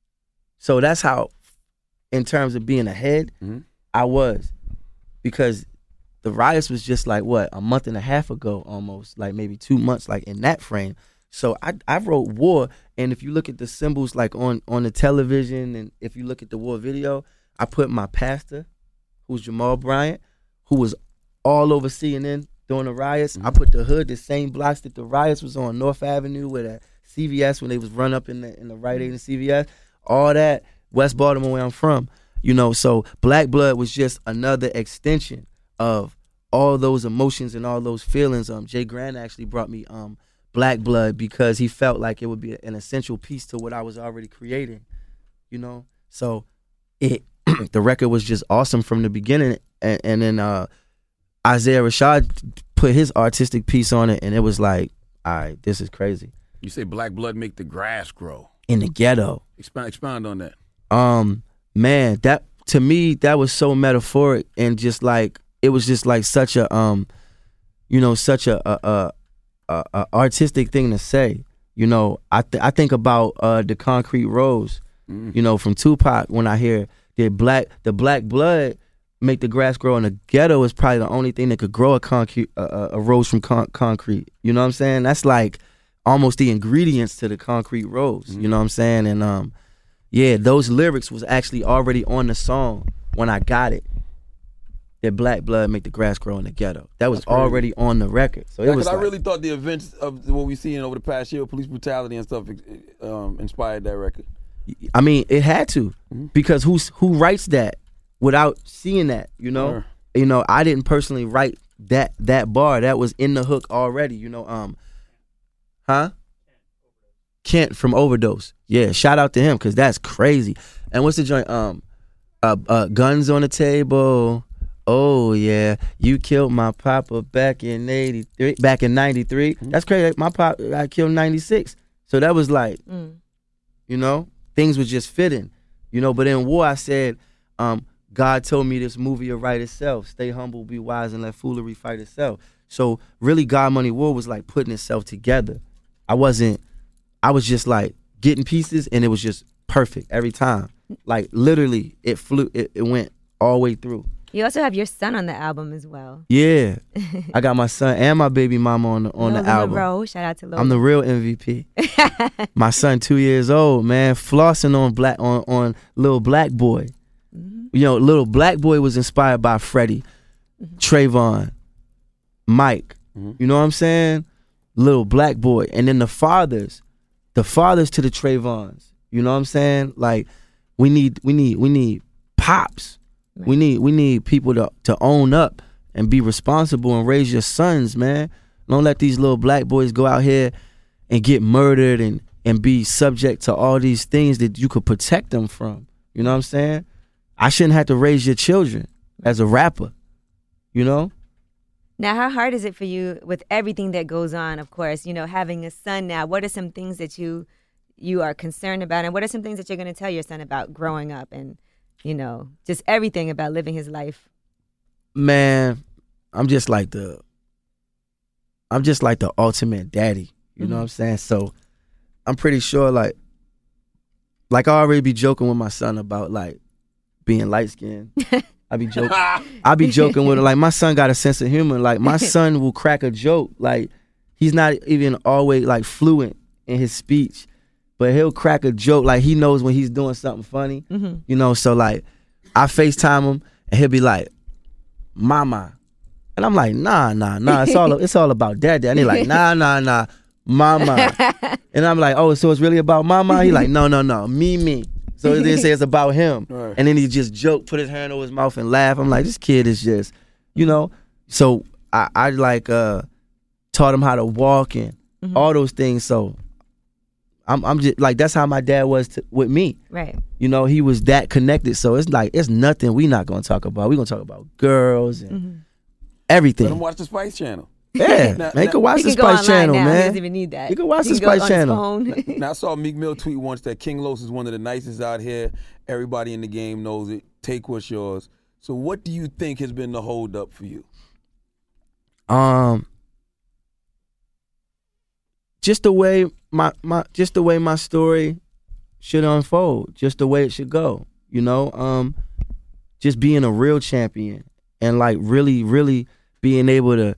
So that's how, in terms of being ahead, mm-hmm. I was. Because the riots was just like, what, a month and a half ago almost, like maybe two months, like in that frame. So I I wrote War, and if you look at the symbols like on, on the television, and if you look at the War video, I put my pastor, who's Jamal Bryant, who was all over C N N during the riots. Mm-hmm. I put the hood, the same blocks that the riots was on, North Avenue, where the C V S, when they was run up in the in the Rite Aid and C V S, all that, West Baltimore, where I'm from. You know, so Black Blood was just another extension of all those emotions and all those feelings. Um, Jay Grant actually brought me um Black Blood because he felt like it would be an essential piece to what I was already creating. You know, so it the record was just awesome from the beginning, and, and then uh, Isaiah Rashad put his artistic piece on it, and it was like, all right, this is crazy. You say Black Blood make the grass grow in the ghetto. Expound, expound on that. Um, man, that to me that was so metaphoric, and just like it was just like such a um, you know, such a a, a, a, a artistic thing to say. You know, I th- I think about uh, the Concrete Rose, mm. you know, from Tupac. When I hear the black the black blood make the grass grow in the ghetto, is probably the only thing that could grow a concrete uh, a rose from con- concrete. You know what I'm saying? That's like almost the ingredients to the Concrete Rose. Mm. You know what I'm saying? And um, yeah, those lyrics was actually already on the song when I got it. That Black Blood make the grass grow in the ghetto. That was already on the record. So it yeah, was. Like, I really thought the events of what we seen over the past year, police brutality and stuff, um, inspired that record. I mean, it had to, mm-hmm. because who's who writes that without seeing that? You know, sure. you know, I didn't personally write that that bar. That was in the hook already. You know, um, huh? Kent from Overdose. Yeah, shout out to him because that's crazy. And what's the joint? Um, uh, uh, Guns on the Table. Oh yeah, you killed my papa back in eighty-three, back in ninety-three. Mm-hmm. That's crazy. My pop got killed in ninety-six. So that was like, mm. you know, things were just fitting, you know. But in War, I said, um, God told me this movie will write itself. Stay humble, be wise, and let foolery fight itself. So really, God Money War was like putting itself together. I wasn't. I was just like getting pieces, and it was just perfect every time. Like literally, it flew. It, it went all the way through. You also have your son on the album as well. Yeah, I got my son and my baby mama on the on Logan the album. Monroe. Shout out to Logan. I'm the real M V P. My son, two years old, man, flossing on black on on Little Black Boy. Mm-hmm. You know, Little Black Boy was inspired by Freddie, mm-hmm. Trayvon, Mike. Mm-hmm. You know what I'm saying? Little Black Boy, and then the fathers, the fathers to the Trayvons. You know what I'm saying? Like, we need we need we need pops. Right. We need we need people to, to own up and be responsible and raise your sons, man. Don't let these little black boys go out here and get murdered and, and be subject to all these things that you could protect them from. You know what I'm saying? I shouldn't have to raise your children as a rapper, you know? Now, how hard is it for you with everything that goes on, of course, you know, having a son now? What are some things that you you are concerned about, and what are some things that you're going to tell your son about growing up and, you know, just everything about living his life? Man, I'm just like the I'm just like the ultimate daddy. You Mm-hmm. know what I'm saying? So I'm pretty sure like like I already be joking with my son about like being light skinned. I be joking. I be joking with her. Like my son got a sense of humor. Like my son will crack a joke. Like he's not even always like fluent in his speech, but he'll crack a joke. Like he knows when he's doing something funny. Mm-hmm. You know, so like I FaceTime him and he'll be like, "Mama," and I'm like, "Nah, nah, nah. It's all it's all about daddy." And he's like, "Nah, nah, nah, mama." And I'm like, "Oh, so it's really about mama?" He like, "No, no, no, me, me." So it didn't say it's about him. Right. And then he just joke, put his hand over his mouth and laugh. I'm like, this kid is just, you know. So I, I like uh, taught him how to walk and Mm-hmm. all those things. So I'm, I'm just like, that's how my dad was to, with me. Right. You know, he was that connected. So it's like, it's nothing we not gonna talk about. We gonna talk about girls and Mm-hmm. everything. Let him watch the Spice Channel. Yeah, Now- man, you can watch He the can go Spice online Channel, now. He man. doesn't even need that. You can watch He the can go Spice on Channel. his phone. Now I saw Meek Mill tweet once that King Los is one of the nicest out here. Everybody in the game knows it. Take what's yours. So what do you think has been the hold up for you? Um, just the way my my just the way my story should unfold, just the way it should go. You know, um, just being a real champion and like really, really being able to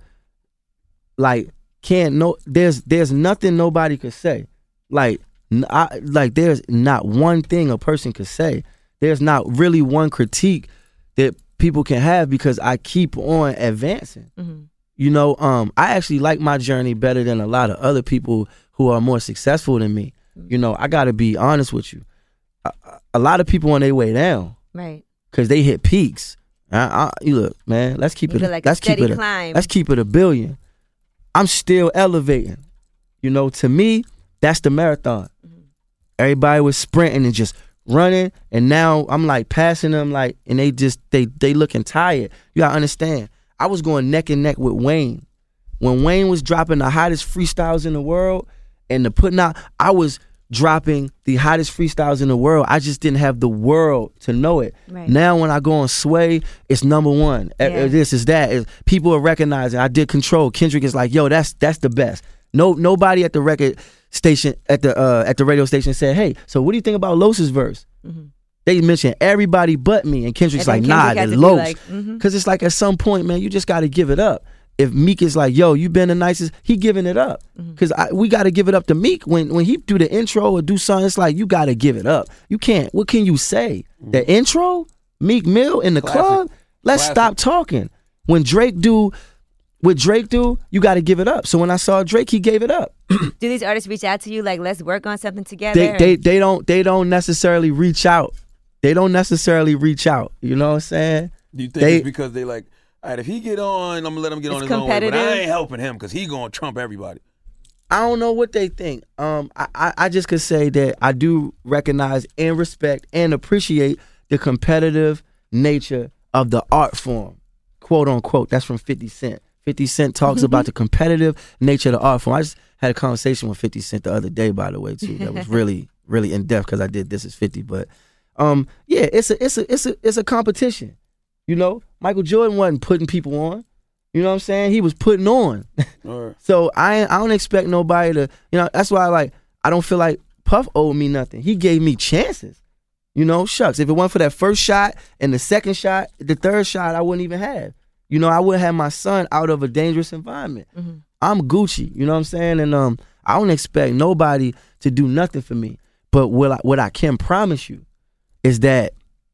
like can't no there's there's nothing nobody could say. Like n- I, like there's not one thing a person could say. There's not really one critique that people can have because I keep on advancing. Mm-hmm. You know, um, I actually like my journey better than a lot of other people who are more successful than me. You know, I got to be honest with you. A, a lot of people on their way down Right. because they hit peaks. I, I, you look, man. Let's keep You it. feel like a let's keep steady it. A, climb. let's keep it a billion. I'm still elevating. You know, to me, that's the marathon. Mm-hmm. Everybody was sprinting and just running, and now I'm like passing them, like, and they just they they looking tired. You gotta understand. I was going neck and neck with Wayne. When Wayne was dropping the hottest freestyles in the world and the putting out, I was dropping the hottest freestyles in the world. I just didn't have the world to know it. Right. Now when I go on Sway, it's number one. Eh, Yeah. eh, This is that. It's- people are recognizing. I did Control. Kendrick is like, yo, that's that's the best. No, nobody at the record station at the uh, at the radio station said, hey, so what do you think about Los's verse? Mm-hmm. They mentioned everybody but me, and Kendrick's And like, then nah, Kendrick had the to be Los. like, mhm. Because it's like at some point, man, you just got to give it up. If Meek is like, yo, you been the nicest, he giving it up. Because we got to give it up to Meek. When when he do the intro or do something, it's like, you got to give it up. You can't, what can you say? The intro, Meek Mill in the Classic. club, let's Classic. stop talking. When Drake do, what Drake do, you got to give it up. So when I saw Drake, he gave it up. Do these artists reach out to you like, let's work on something together? They they they don't they don't necessarily reach out. They don't necessarily reach out. You know what I'm saying? Do you think They- it's because they like, all right, if he get on, I'm gonna let him get It's on his own way, but I competitive. ain't helping him because he gonna trump everybody. I don't know what they think. Um, I, I, I just could say that I do recognize and respect and appreciate the competitive nature of the art form, quote unquote. That's from fifty Cent. fifty Cent talks about the competitive nature of the art form. I just had a conversation with fifty Cent the other day, by the way, too. That was really, really in depth because I did This Is fifty. But um, yeah, it's a, it's a, it's a, it's a competition. You know, Michael Jordan wasn't putting people on. You know what I'm saying? He was putting on. All right. So I ain't- I don't expect nobody to, you know, that's why I like, I don't feel like Puff owed me nothing. He gave me chances. You know, shucks. If it wasn't for that first shot and the second shot, the third shot I wouldn't even have. You know, I would have my son out of a dangerous environment. Mm-hmm. I'm Gucci, you know what I'm saying? And um, I don't expect nobody to do nothing for me. But what I, what I can promise you is that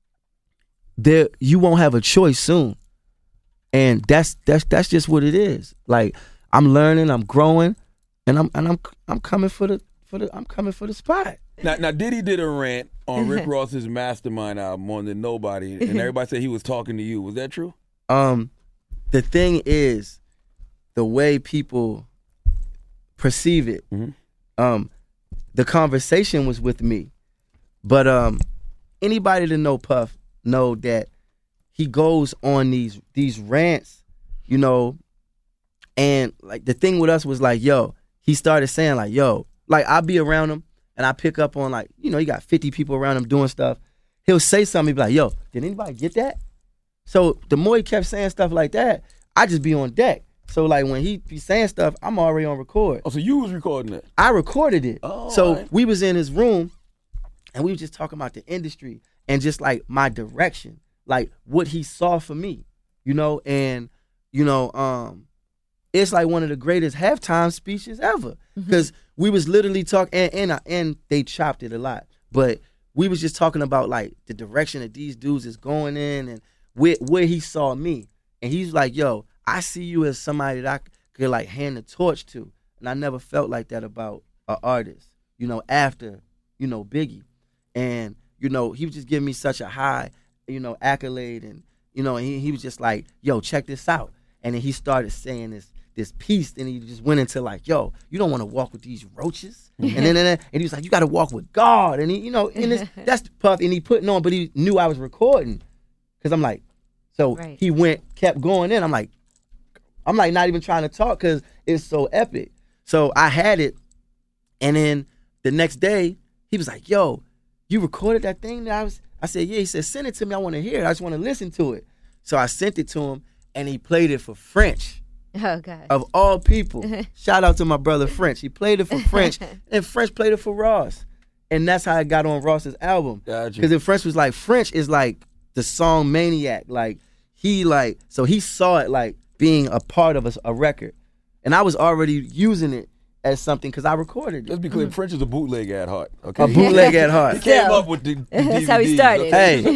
there you won't have a choice soon. And that's that's that's just what it is. Like I'm learning, I'm growing, and I'm and I'm I'm coming for the for the I'm coming for the spot. Now, now Diddy did a rant on Rick Ross's Mastermind album more than nobody, and everybody said he was talking to you. Was that true? Um, the thing is, the way people perceive it. Mhm. Um, the conversation was with me, but um, anybody that know Puff know that he goes on these these rants, you know, and like the thing with us was like, yo, he started saying like, yo, like I'll be around him and I pick up on like, you know, you got fifty people around him doing stuff. He'll say something, he'll be like, yo, did anybody get that? So the more he kept saying stuff like that, I just be on deck. So like when he be saying stuff, I'm already on record. Oh, so you was recording it? I recorded it. Oh, so right. we was in his room, and we was just talking about the industry and just like my direction, like what he saw for me, you know, and you know, um, it's like one of the greatest halftime speeches ever because mm-hmm. we was literally talking, and and, I, and they chopped it a lot, but we was just talking about like the direction that these dudes is going in and where where he saw me, and he's like, yo, I see you as somebody that I could like hand the torch to, and I never felt like that about an artist, you know, after you know Biggie, and you know he was just giving me such a high, you know, accolade, and you know, and he he was just like, yo, check this out. And then he started saying this this piece, and he just went into like, yo, you don't want to walk with these roaches. and then and, then, and he was like, you got to walk with God. And he, you know, and this, that's Puff, and he putting on, but he knew I was recording. Because I'm like, so right. he went, kept going in. I'm like, I'm like not even trying to talk because it's so epic. So I had it, and then the next day, he was like, yo, you recorded that thing that I was, I said, yeah. He said, send it to me. I want to hear it. I just want to listen to it. So I sent it to him, and he played it for French. Oh, God. Of all people. Shout out to my brother French. He played it for French, and French played it for Ross. And that's how I got on Ross's album. Gotcha. Because then French was like, French is like the song Maniac. Like, he like, so he saw it like being a part of a, a record. And I was already using it as something because I recorded it. Let's be clear, mm-hmm. French is a bootleg at heart. Okay, a bootleg at heart. He came so, up with the, the that's D V Ds. how he started.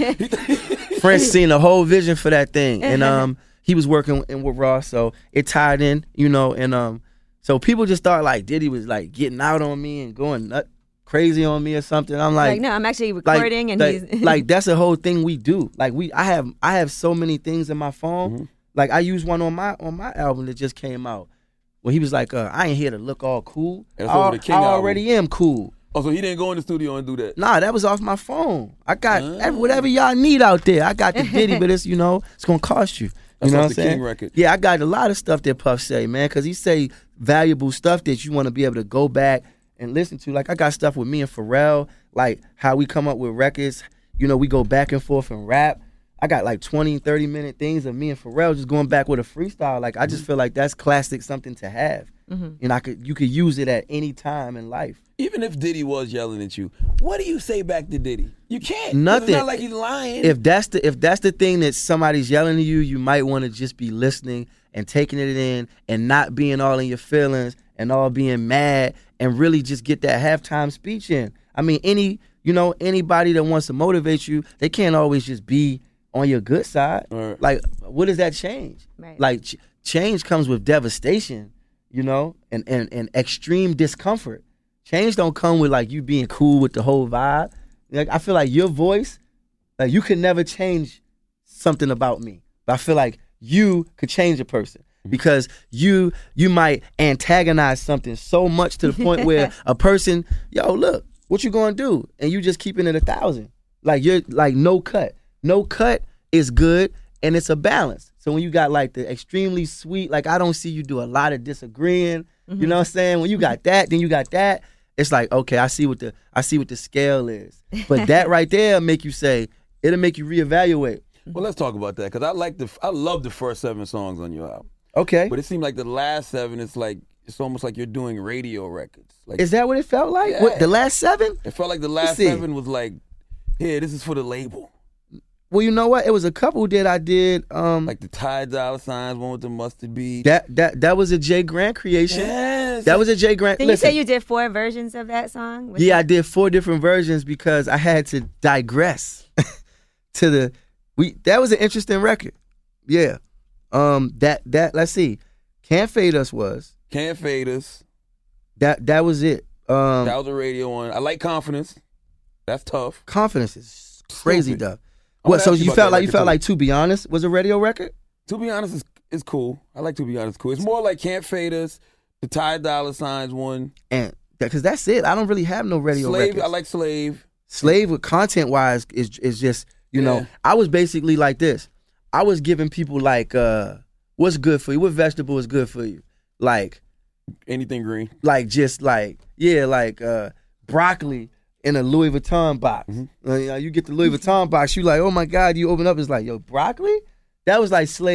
Hey, French seen the whole vision for that thing, and um, he was working in with Ross, so it tied in, you know, and um, so people just thought like Diddy was like getting out on me and going nut crazy on me or something. I'm like, like no, I'm actually recording, like, and like, he's like that's the whole thing we do. Like we, I have, I have so many things in my phone. Mm-hmm. Like I use one on my on my album that just came out. Well, he was like, uh, I ain't here to look all cool. That's I, over the King I album. already am cool. Oh, so he didn't go in the studio and do that? Nah, that was off my phone. I got uh. every, whatever y'all need out there. I got the Diddy, but it's, you know, it's going to cost you. You That's know off what I'm the saying? King record. Yeah, I got a lot of stuff that Puff say, man, because he say valuable stuff that you want to be able to go back and listen to. Like, I got stuff with me and Pharrell, like how we come up with records. You know, we go back and forth and rap. I got like twenty, thirty minute things of me and Pharrell just going back with a freestyle. Like, I just feel like that's classic something to have. Mm-hmm. And I could, you could use it at any time in life. Even if Diddy was yelling at you, what do you say back to Diddy? You can't. Nothing. It's not like he's lying. If that's the if that's the thing that somebody's yelling at you, you might want to just be listening and taking it in and not being all in your feelings and all being mad and really just get that halftime speech in. I mean, any you know anybody that wants to motivate you, they can't always just be on your good side. Right. Like, what does that change? Right. Like, ch- change comes with devastation, you know, and, and, and extreme discomfort. Change don't come with, like, you being cool with the whole vibe. Like, I feel like your voice, like, you can never change something about me. But I feel like you could change a person because you you might antagonize something so much to the point where a person, yo, look, what you gonna do? And you just keeping it a thousand. Like, you're, like, no cut. No cut is good, and it's a balance. So when you got like the extremely sweet, like I don't see you do a lot of disagreeing. Mm-hmm. You know what I'm saying? When you got that, then you got that. It's like, okay, I see what the I see what the scale is. But that right there make you say, it'll make you reevaluate. Well, let's talk about that because I like the I love the first seven songs on your album. Okay, but it seemed like the last seven, it's like it's almost like you're doing radio records. Like, is that what it felt like? Yeah. What, the last seven? It felt like the last seven was like, here, this is for the label. Well, you know what? It was a couple that I did. Um, like the Ty Dolla Signs, one with the mustard bead. That that that was a Jay Grant creation. Yes. That was a Jay Grant. Did Listen, you say you did four versions of that song? Was yeah, that- I did four different versions because I had to digress to the we. That was an interesting record. Yeah. Um. That that let's see. Can't Fade Us was. Can't Fade Us. That that was it. Um. That was a radio one. I like Confidence. That's tough. Confidence is crazy Stupid. tough. What? So you felt like you felt too. like To Be Honest was a radio record? To Be Honest is is cool. I like To Be Honest. Cool. It's more like Can't Fade Us, the Ty Dolla Signs one, and because that's it. I don't really have no radio Slave. records. I like Slave. Slave with content wise is is just you Yeah. know I was basically like this. I was giving people like uh what's good for you, what vegetable is good for you, like anything green, like just like yeah like uh broccoli in a Louis Vuitton box. Mm-hmm. Uh, you know, you get the Louis Vuitton box, you like, oh my God, you open up, it's like, yo, broccoli? That was like Slave.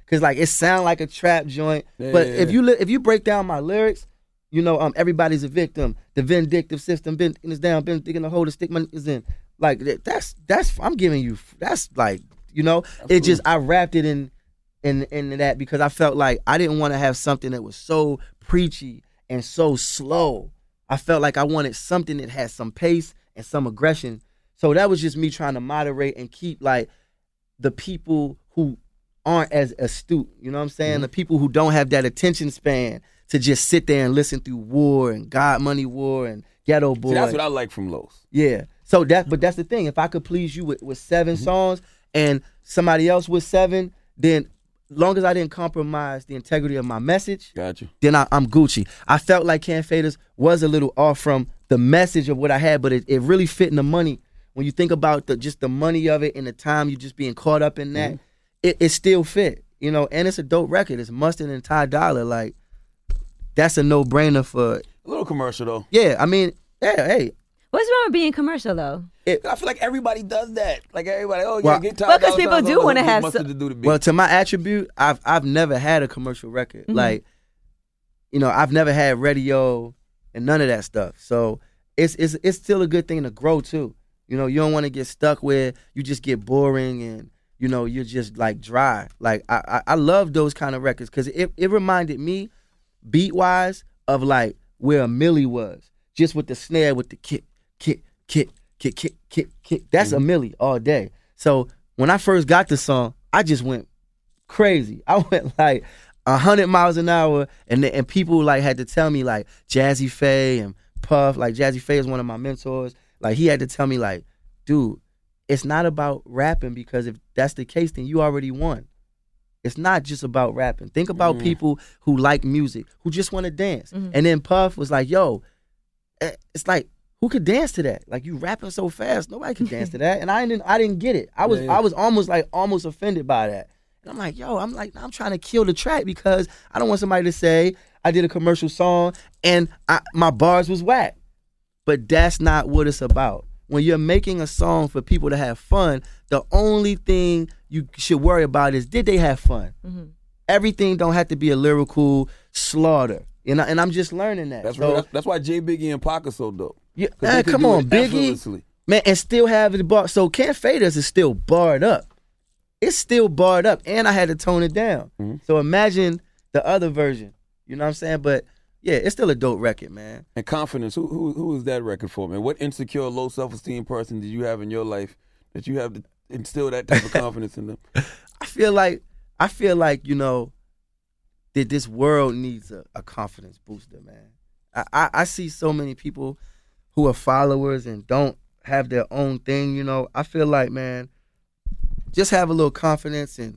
Cause like it sound like a trap joint, Yeah, but yeah, if yeah. you li- if you break down my lyrics, you know, um, everybody's a victim. The vindictive system been taking us down, been thinking the hole to stick my niggas in. Like that- that's that's I'm giving you. That's like you know, it just I wrapped it in in in that because I felt like I didn't want to have something that was so preachy and so slow. I felt like I wanted something that had some pace and some aggression. So that was just me trying to moderate and keep like the people who aren't as astute, you know what I'm saying? Mm-hmm. The people who don't have that attention span to just sit there and listen through War and God Money War and Ghetto Boy. See, that's what I like from Los. Yeah. So that, but that's the thing. If I could please you with, with seven Mm-hmm. songs and somebody else with seven, then long as I didn't compromise the integrity of my message, Got you. then I, I'm Gucci. I felt like Can Faders was a little off from the message of what I had, but it, it really fit in the money. When you think about the just the money of it and the time you just being caught up in that, Mm-hmm. it, it still fit. You know, and it's a dope record. It's Mustard and Ty Dolla. Like, that's a no-brainer for, A little commercial though. yeah, I mean, yeah, hey. What's wrong with being commercial though? I feel like everybody does that. Like everybody, oh yeah, Well- get Ty Well, 'cause Dolla people Sign do on, wanna let's get have Mustard some- to do the beat. Well, to my attribute, I've I've never had a commercial record. Mhm. Like, you know, I've never had radio and none of that stuff. So it's it's it's still a good thing to grow too. You know, you don't want to get stuck where you just get boring and you know you're just like dry. Like I I, I love those kind of records because it it reminded me, beat wise, of like where a Millie was, just with the snare, with the kick, kick, kick, kick, kick, kick, kick. That's a Millie all day. So when I first got the song, I just went crazy. I went like a hundred miles an hour, and and people like had to tell me like Jazzy Faye and Puff. Like Jazzy Faye is one of my mentors. Like he had to tell me like, dude, it's not about rapping because if that's the case, then you already won. It's not just about rapping. Think about Mm. people who like music, who just want to dance. Mhm. And then Puff was like, yo, eh, it's like, who could dance to that? Like you rapping so fast, nobody could dance to that. And I didn't I didn't get it. I was Yeah, yeah. I was almost like almost offended by that. And I'm like, yo, I'm like, I'm trying to kill the track because I don't want somebody to say I did a commercial song and I, my bars was whack. But that's not what it's about. When you're making a song for people to have fun, the only thing you should worry about is did they have fun? Mm-hmm. Everything don't have to be a lyrical slaughter. And, I, and I'm just learning that. That's So, right. That's, that's why J Biggie and Pac are so dope. yeah, 'Cause they man, could come do on, it Biggie. effortlessly. Man, and still have the bar. So Can't Fade Us is still barred up. It's still barred up, and I had to tone it down. Mm-hmm. So imagine the other version. You know what I'm saying? But yeah, it's still a dope record, man. And Confidence, who who who is that record for, man? What insecure, low self esteem person did you have in your life that you have to instill that type of confidence in them? I feel like I feel like you know that this world needs a, a confidence booster, man. I, I I see so many people who are followers and don't have their own thing. You know, I feel like, man, just have a little confidence and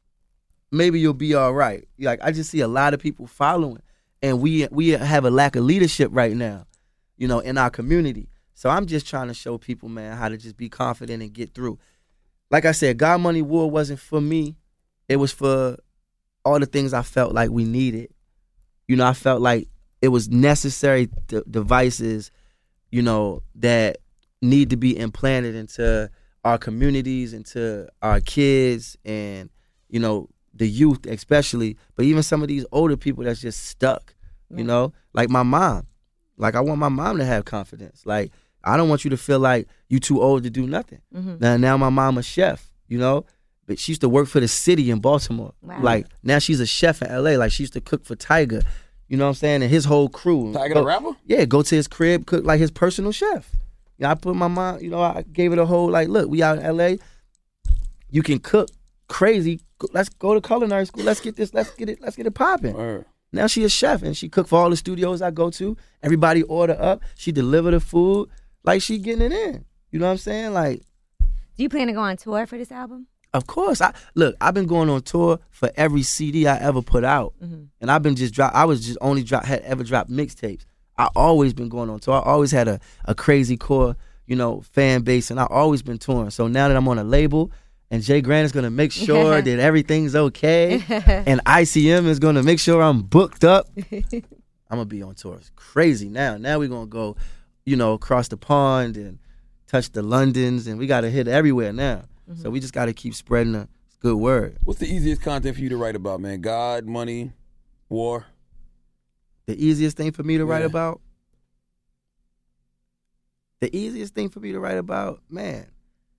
maybe you'll be all right. Like I just see a lot of people following, and we we have a lack of leadership right now, you know, in our community. So I'm just trying to show people, man, how to just be confident and get through. Like I said, God Money War wasn't for me. It was for all the things I felt like we needed. You know, I felt like it was necessary d- devices, you know, that need to be implanted into our communities, into our kids, and, you know, the youth especially, but even some of these older people that's just stuck, you know, like my mom. Like I want my mom to have confidence. Like I don't want you to feel like you too old to do nothing. Mm-hmm. Now, now my mom a chef, you know, but she used to work for the city in Baltimore. Wow. Like now she's a chef in L A. Like she used to cook for Tiger, you know what I'm saying, and his whole crew. Tiger Go- the rapper? Yeah, go to his crib, cook like his personal chef. You know, I put my mom, you know, I gave it a whole like, look, we out in L A. You can cook crazy. Let's go to culinary school. Let's get this. Let's get it. Let's get it popping. Word. Now she a chef and she cook for all the studios I go to. Everybody order up. She deliver the food like she getting it in. You know what I'm saying? Like, Do you plan to go on tour for this album? of course. I look. I've been going on tour for every C D I ever put out, Mm-hmm. and I've been just drop. I was just only drop had ever dropped mixtapes. I always been going on tour. I always had a a crazy core, you know, fan base, and I always been touring. So now that I'm on a label. And Jay Grant is gonna make sure that everything's okay, and I C M is gonna make sure I'm booked up. I'm gonna be on tour. It's crazy now. Now we're gonna go, you know, across the pond and touch the Londons, and we gotta hit everywhere now. Mm-hmm. So we just gotta keep spreading the It's good word. What's the easiest content for you to write about, man? God, money, war? The easiest thing for me to write Yeah. about? The easiest thing for me to write about, man,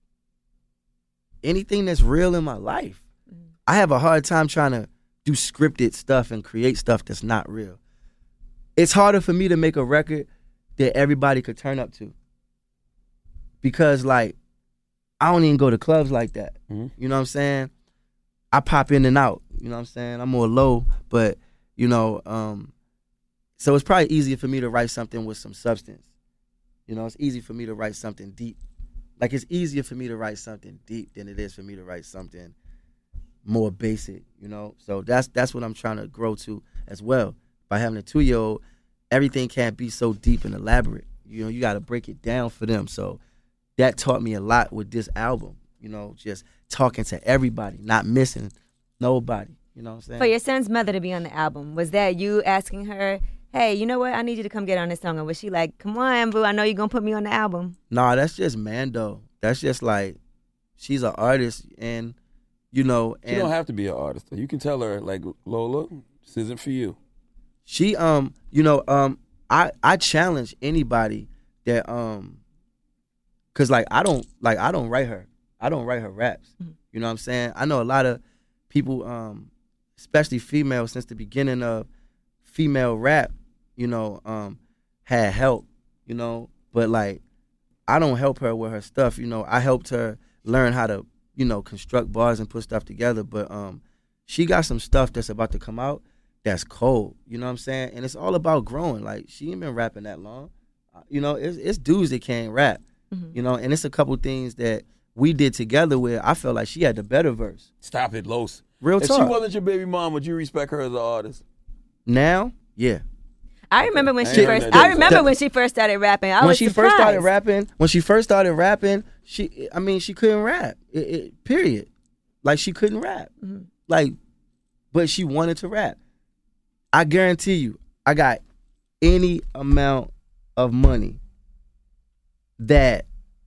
anything that's real in my life. I have a hard time trying to do scripted stuff and create stuff that's not real. It's harder for me to make a record that everybody could turn up to. Because, like, I don't even go to clubs like that. Mm-hmm. You know what I'm saying? I pop in and out. You know what I'm saying? I'm more low, but, you know, um, so it's probably easier for me to write something with some substance. You know, it's easy for me to write something deep. Like, it's easier for me to write something deep than it is for me to write something more basic, you know? So that's that's what I'm trying to grow to as well. By having a two-year-old, everything can't be so deep and elaborate. You know, you got to break it down for them. So that taught me a lot with this album, you know, just talking to everybody, not missing nobody, you know what I'm saying? For your son's mother to be on the album, was that you asking her, hey, you know what, I need you to come get on this song? Or was she like, come on, boo, I know you're going to put me on the album? Nah, that's just Mando. That's just like, she's an artist and, you know. You and don't have to be an artist. You can tell her, like, Lola, this isn't for you. She, um, you know, um, I, I challenge anybody that, um, cause like I don't, like I don't write her, I don't write her raps. Mm-hmm. You know what I'm saying? I know a lot of people, um, especially females, since the beginning of female rap, you know, um, had help, you know, but like I don't help her with her stuff. You know, I helped her learn how to, you know, construct bars and put stuff together. But um, she got some stuff that's about to come out that's cold. You know what I'm saying? And it's all about growing. Like, she ain't been rapping that long. Uh, you know, it's, it's dudes that can't rap. Mm-hmm. You know, and it's a couple things that we did together where I felt like she had the better verse. Stop it, Los. Real if talk. If she wasn't your baby mom, would you respect her as an artist? Now, yeah. I remember when I she ain't first. heard that I remember that- when she first started rapping. I when was she surprised. first started rapping, when she first started rapping, she, I mean, she couldn't rap. It, it, period. Like, she couldn't rap. Mm-hmm. Like, but she wanted to rap. I guarantee you, I got any amount of money that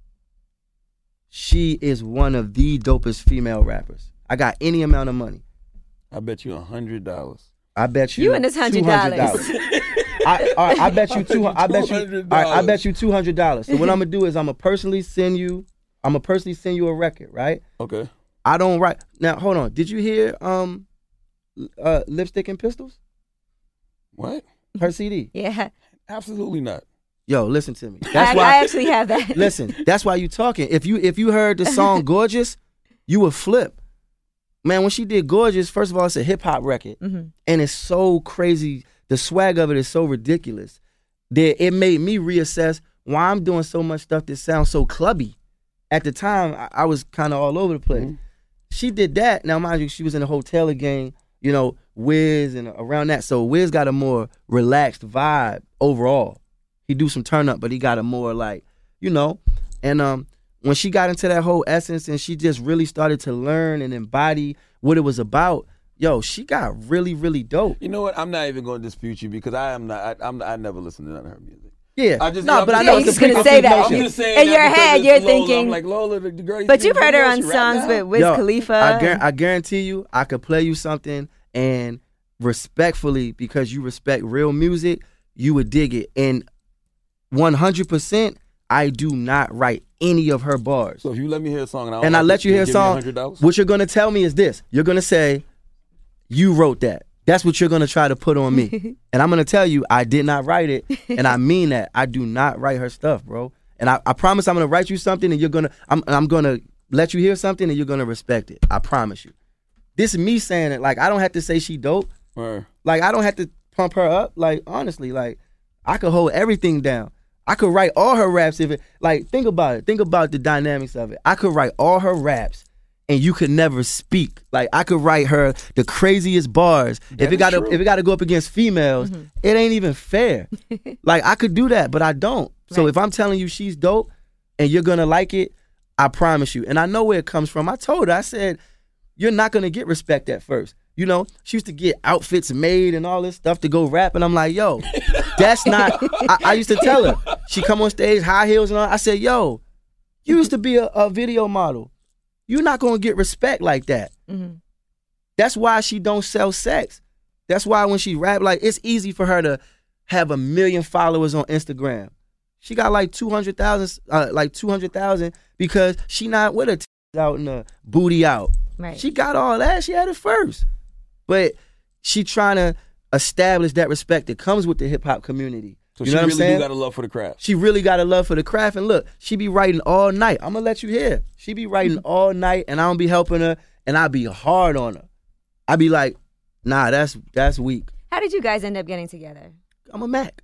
she is one of the dopest female rappers. I got any amount of money. I bet you a hundred dollars. I bet you. You and this hundred dollars. I, all right, I bet you two. I bet you. All two hundred right, dollars. I bet you two hundred dollars. So what I'm gonna do is I'm gonna personally send you. I'm gonna personally send you a record, right? Okay. I don't write. Now hold on. Did you hear um, uh, Lipstick and Pistols? What? Her C D. Yeah, Absolutely not. Yo, listen to me. That's I, why. I actually have that. Listen, that's why you talking. If you if you heard the song "Gorgeous," you would flip. Man, when she did "Gorgeous," first of all, it's a hip hop record, Mm-hmm. and it's so crazy. The swag of it is so ridiculous that it made me reassess why I'm doing so much stuff that sounds so clubby. At the time, I, I was kind of all over the place. Mm-hmm. She did that. Now, mind you, she was in a hotel again, you know, Wiz and around that. So Wiz got a more relaxed vibe overall. He do some turn up, but he got a more like, you know, and um, when she got into that whole essence and she just really started to learn and embody what it was about, yo, she got really, really dope. You know what? I'm not even going to dispute you because I am not. I, I'm. I never listened to none of her music. Yeah, I just- no, I'm but I just- know Yeah, it's you a just gonna preconceived say that. notion. I'm just saying In that your because head, it's you're Lola. thinking- I'm like Lola, the, the girl. you But see you've heard her before, on she rap songs now. with Wiz Yo, Khalifa. I, guar- I guarantee you, I could play you something and respectfully, because you respect real music, you would dig it. And one hundred percent, I do not write any of her bars. So if you let me hear a song and I, don't And I like let it, you hear a give me song, one hundred dollars? what you're going to tell me is this. You're going to say, you wrote that. That's what you're going to try to put on me. And I'm going to tell you, I did not write it. And I mean that. I do not write her stuff, bro. And I, I promise I'm going to write you something and you're going to, I'm, I'm going to let you hear something and you're going to respect it. I promise you. This is me saying it. Like, I don't have to say she dope. Right. Like, I don't have to pump her up. Like, honestly, like, I could hold everything down. I could write all her raps if it, like, think about it. Think about the dynamics of it. I could write all her raps and you could never speak. Like, I could write her the craziest bars. That if it is got to, true. if it got to go up against females, Mm-hmm. it ain't even fair. Like, I could do that, but I don't. So Right. if I'm telling you she's dope and you're gonna like it, I promise you. And I know where it comes from. I told her, I said, you're not gonna get respect at first. You know, she used to get outfits made and all this stuff to go rap, and I'm like, yo, that's not. I, I used to tell her. She come on stage, high heels and all. I said, yo, you used to be a, a video model. you're not gonna get respect like that. Mm-hmm. That's why she don't sell sex. That's why when she rap, like, it's easy for her to have a million followers on Instagram. She got like two hundred thousand, uh, like two hundred thousand because she not with her t- out and the booty out. Right. She got all that. She had it first. But she trying to establish that respect that comes with the hip hop community. So you she know what really I'm saying? do got a love for the craft. She really got a love for the craft. And look, she be writing all night. I'm going to let you hear. She be writing all night, and I don't be helping her, and I be hard on her. I be like, nah, that's that's weak. How did you guys end up getting together? I'm a Mac.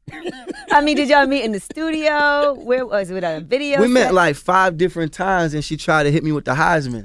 I mean, did y'all meet in the studio? Where was it? On a video We set? met like five different times, and she tried to hit me with the Heisman.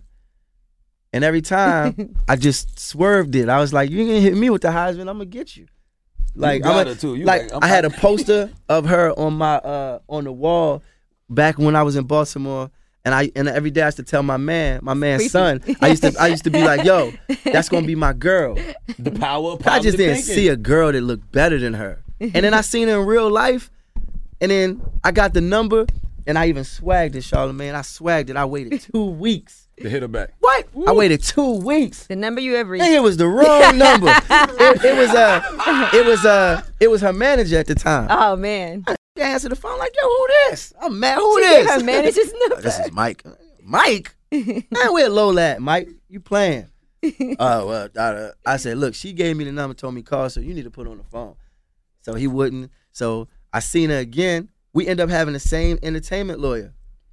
And every time, I just swerved it. I was like, you ain't gonna hit me with the Heisman, I'm gonna get you. Like, got I'm her, a, too. You like, like, I'm- I had a poster of her on my uh on the wall back when I was in Baltimore. And I and every day I used to tell my man, my man's Creepy. son, I used to I used to be like, yo, that's gonna be my girl. The power of I just positive didn't thinking. see a girl that looked better than her. And then I seen her in real life, and then I got the number, and I even swagged it, Charlamagne. I swagged it. I waited two weeks. To hit her back. What? I waited two weeks. The number you ever reached. And it was the wrong number. it, it was uh, it was uh, it was her manager at the time. Oh man. I answered the phone like, yo, who this? I'm mad. Who She this? gave her manager's number. This is Mike. Mike? Man, where Lola at, Mike? You playing? Oh, well, I, I said, look, she gave me the number, told me call, so you need to put her on the phone. So he wouldn't. So I seen her again. We end up having the same entertainment lawyer.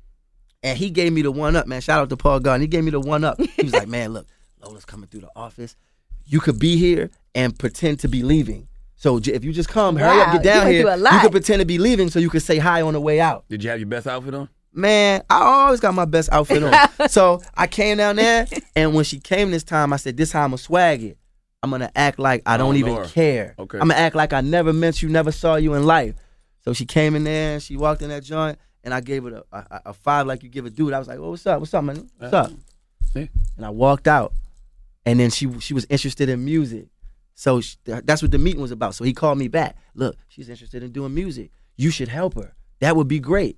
And he gave me the one up, man. Shout out to Paul Garden. He gave me the one up. He was like, man, look, Lola's coming through the office. You could be here and pretend to be leaving. So j- if you just come, hurry up, Wow, get down you went here. through a lot. You could pretend to be leaving so you could say hi on the way out. Did you have your best outfit on? Man, I always got my best outfit on. So I came down there, and when she came this time, I said, this how I'm going to swag it. I'm going to act like I don't Oh, even Lord. care. Okay. I'm going to act like I never met you, never saw you in life. So she came in there, and she walked in that joint, and I gave it a, a, a five like you give a dude. I was like, oh, what's up? What's up, man? What's up? Yeah. And I walked out, and then she she was interested in music. So she, that's what the meeting was about. So he called me back. Look, she's interested in doing music. You should help her. That would be great.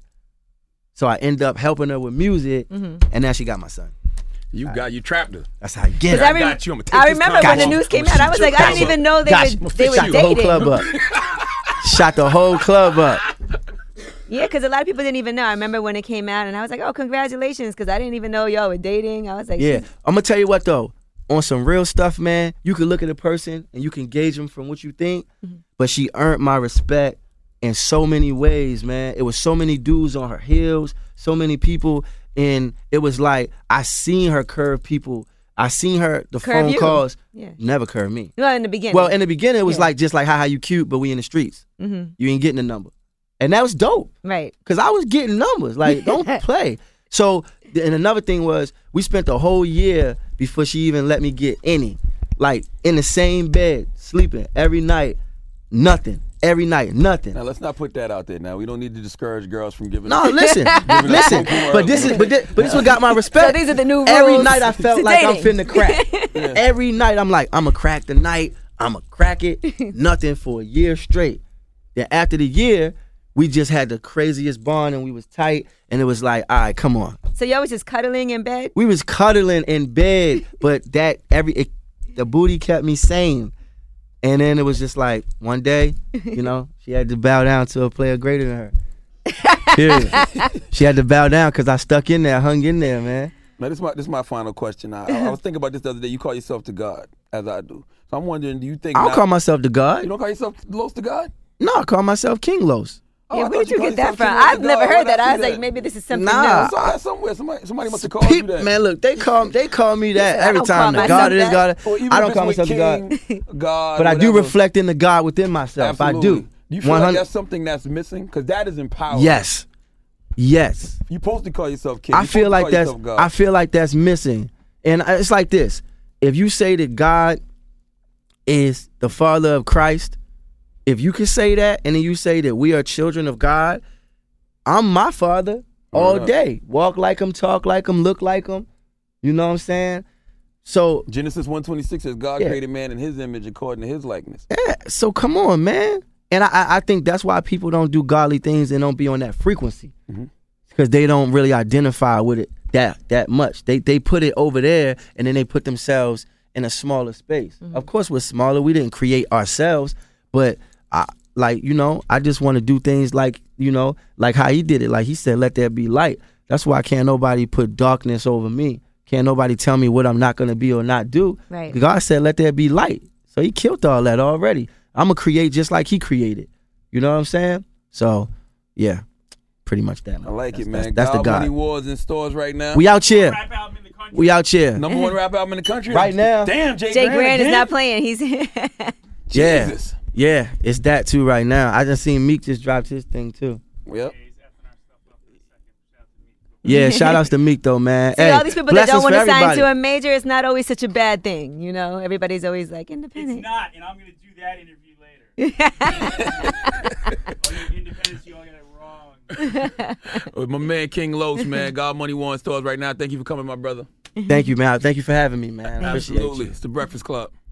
So I end up helping her with music, Mm-hmm. and now she got my son. You got you trapped her. That's how you get it. I, I rem- got you. I'ma take I this remember car. when the Got you. news came I'ma out. I shoot was your like, I car didn't up. even know they Got were you. they were Shot the whole dating. club up. Shot the whole club up. Yeah, because a lot of people didn't even know. I remember when it came out, and I was like, "Oh, congratulations!" Because I didn't even know y'all were dating. I was like, Yeah, I'm gonna tell you what though. On some real stuff, man, you can look at a person and you can gauge them from what you think. Mm-hmm. But she earned my respect in so many ways, man. It was so many dudes on her heels, so many people, and it was like I seen her curve people. I seen her the Curve phone you. calls. Yeah. Never curve me. Well, in the beginning. Well, in the beginning, it was Yeah. like just like how, how you cute, but we in the streets. Mm-hmm. You ain't getting the number, and that was dope. Right. Cause I was getting numbers. Like, don't play. So, and another thing was, we spent the whole year before she even let me get any. Like, in the same bed, sleeping every night, nothing. Every night, nothing. Now let's not put that out there. Now we don't need to discourage girls from giving. No, listen, Giving listen. us But this is, but this, but this what got my So respect. these are the new Every rules night I felt to like I'm dating. finna crack. Every night I'm like, I'ma crack the night. I'ma crack it. Nothing for a year straight. Then after the year, we just had the craziest bond and we was tight. And it was like, all right, come on. So y'all was just cuddling in bed. We was cuddling in bed, but that every it, the booty kept me sane. And then it was just like one day, you know, she had to bow down to a player greater than her. Period. She had to bow down because I stuck in there, hung in there, man. Now this is my this is my final question. I, I was thinking about this the other day. You call yourself to God, as I do. So I'm wondering, do you think I don't now- call myself the God. you don't call yourself Los to God? No, I call myself King Los. Oh, Yeah, I where thought did you called get that yourself from? King Los I've to never God. heard Where'd that. I see was like, that? maybe this is something Nah. new. I saw that somewhere. Somebody somebody must have called you Peop- that. man, look, they call they call me that said, I every don't call time. The myself God is that. God. Or even I if don't it's call with myself the God, King, God, but I do whatever. reflect in the God within myself. Absolutely. I do. Do you feel one like hundred that's something that's missing? Because that is empowering. Yes, yes. You're supposed to call yourself King. I You're feel supposed to like call that's yourself God. I feel like that's missing, and I- it's like this: if you say that God is the Father of Christ, if you can say that, and then you say that we are children of God, I'm my Father all Word up. day. Walk like him, talk like him, look like him. You know what I'm saying? So Genesis one twenty-six says God Yeah. created man in his image according to his likeness. yeah, so come on, man. And I- I, I think that's why people don't do godly things and don't be on that frequency. Mhm. Because they don't really identify with it that that much. They they put it over there, and then they put themselves in a smaller space. Mm-hmm. Of course, we're smaller. We didn't create ourselves, but I like you know I just want to do things like you know like how he did it. Like he said, let there be light. That's why can't nobody put darkness over me. Can't nobody tell me what I'm not gonna be or not do. Right. God said, let there be light. So he killed all that already. I'm gonna create just like he created. You know what I'm saying? So, yeah, pretty much that. Man. I like that's, it, man. That's, that's God the God. Money Wars in stores right now. We out here. We out here. Number one rap album in the country right now. Damn, Jay, Jay Grant, Grant is again? not playing. He's yeah, Jesus. yeah. It's that too right now. I just seen Meek just dropped his thing too. Yep. Yeah, shout outs to Meek though, man. See, hey, all these people that don't blessings want to for sign everybody. to a major, it's not always such a bad thing. You know, everybody's always like independent. It's not, and I'm going to do that interview later. All your independence, you all got it wrong. With my man King Los, man. God Money War in stores right now. Thank you for coming, my brother. Thank you, man. Thank you for having me, man. I appreciate Absolutely. you. It's the Breakfast Club.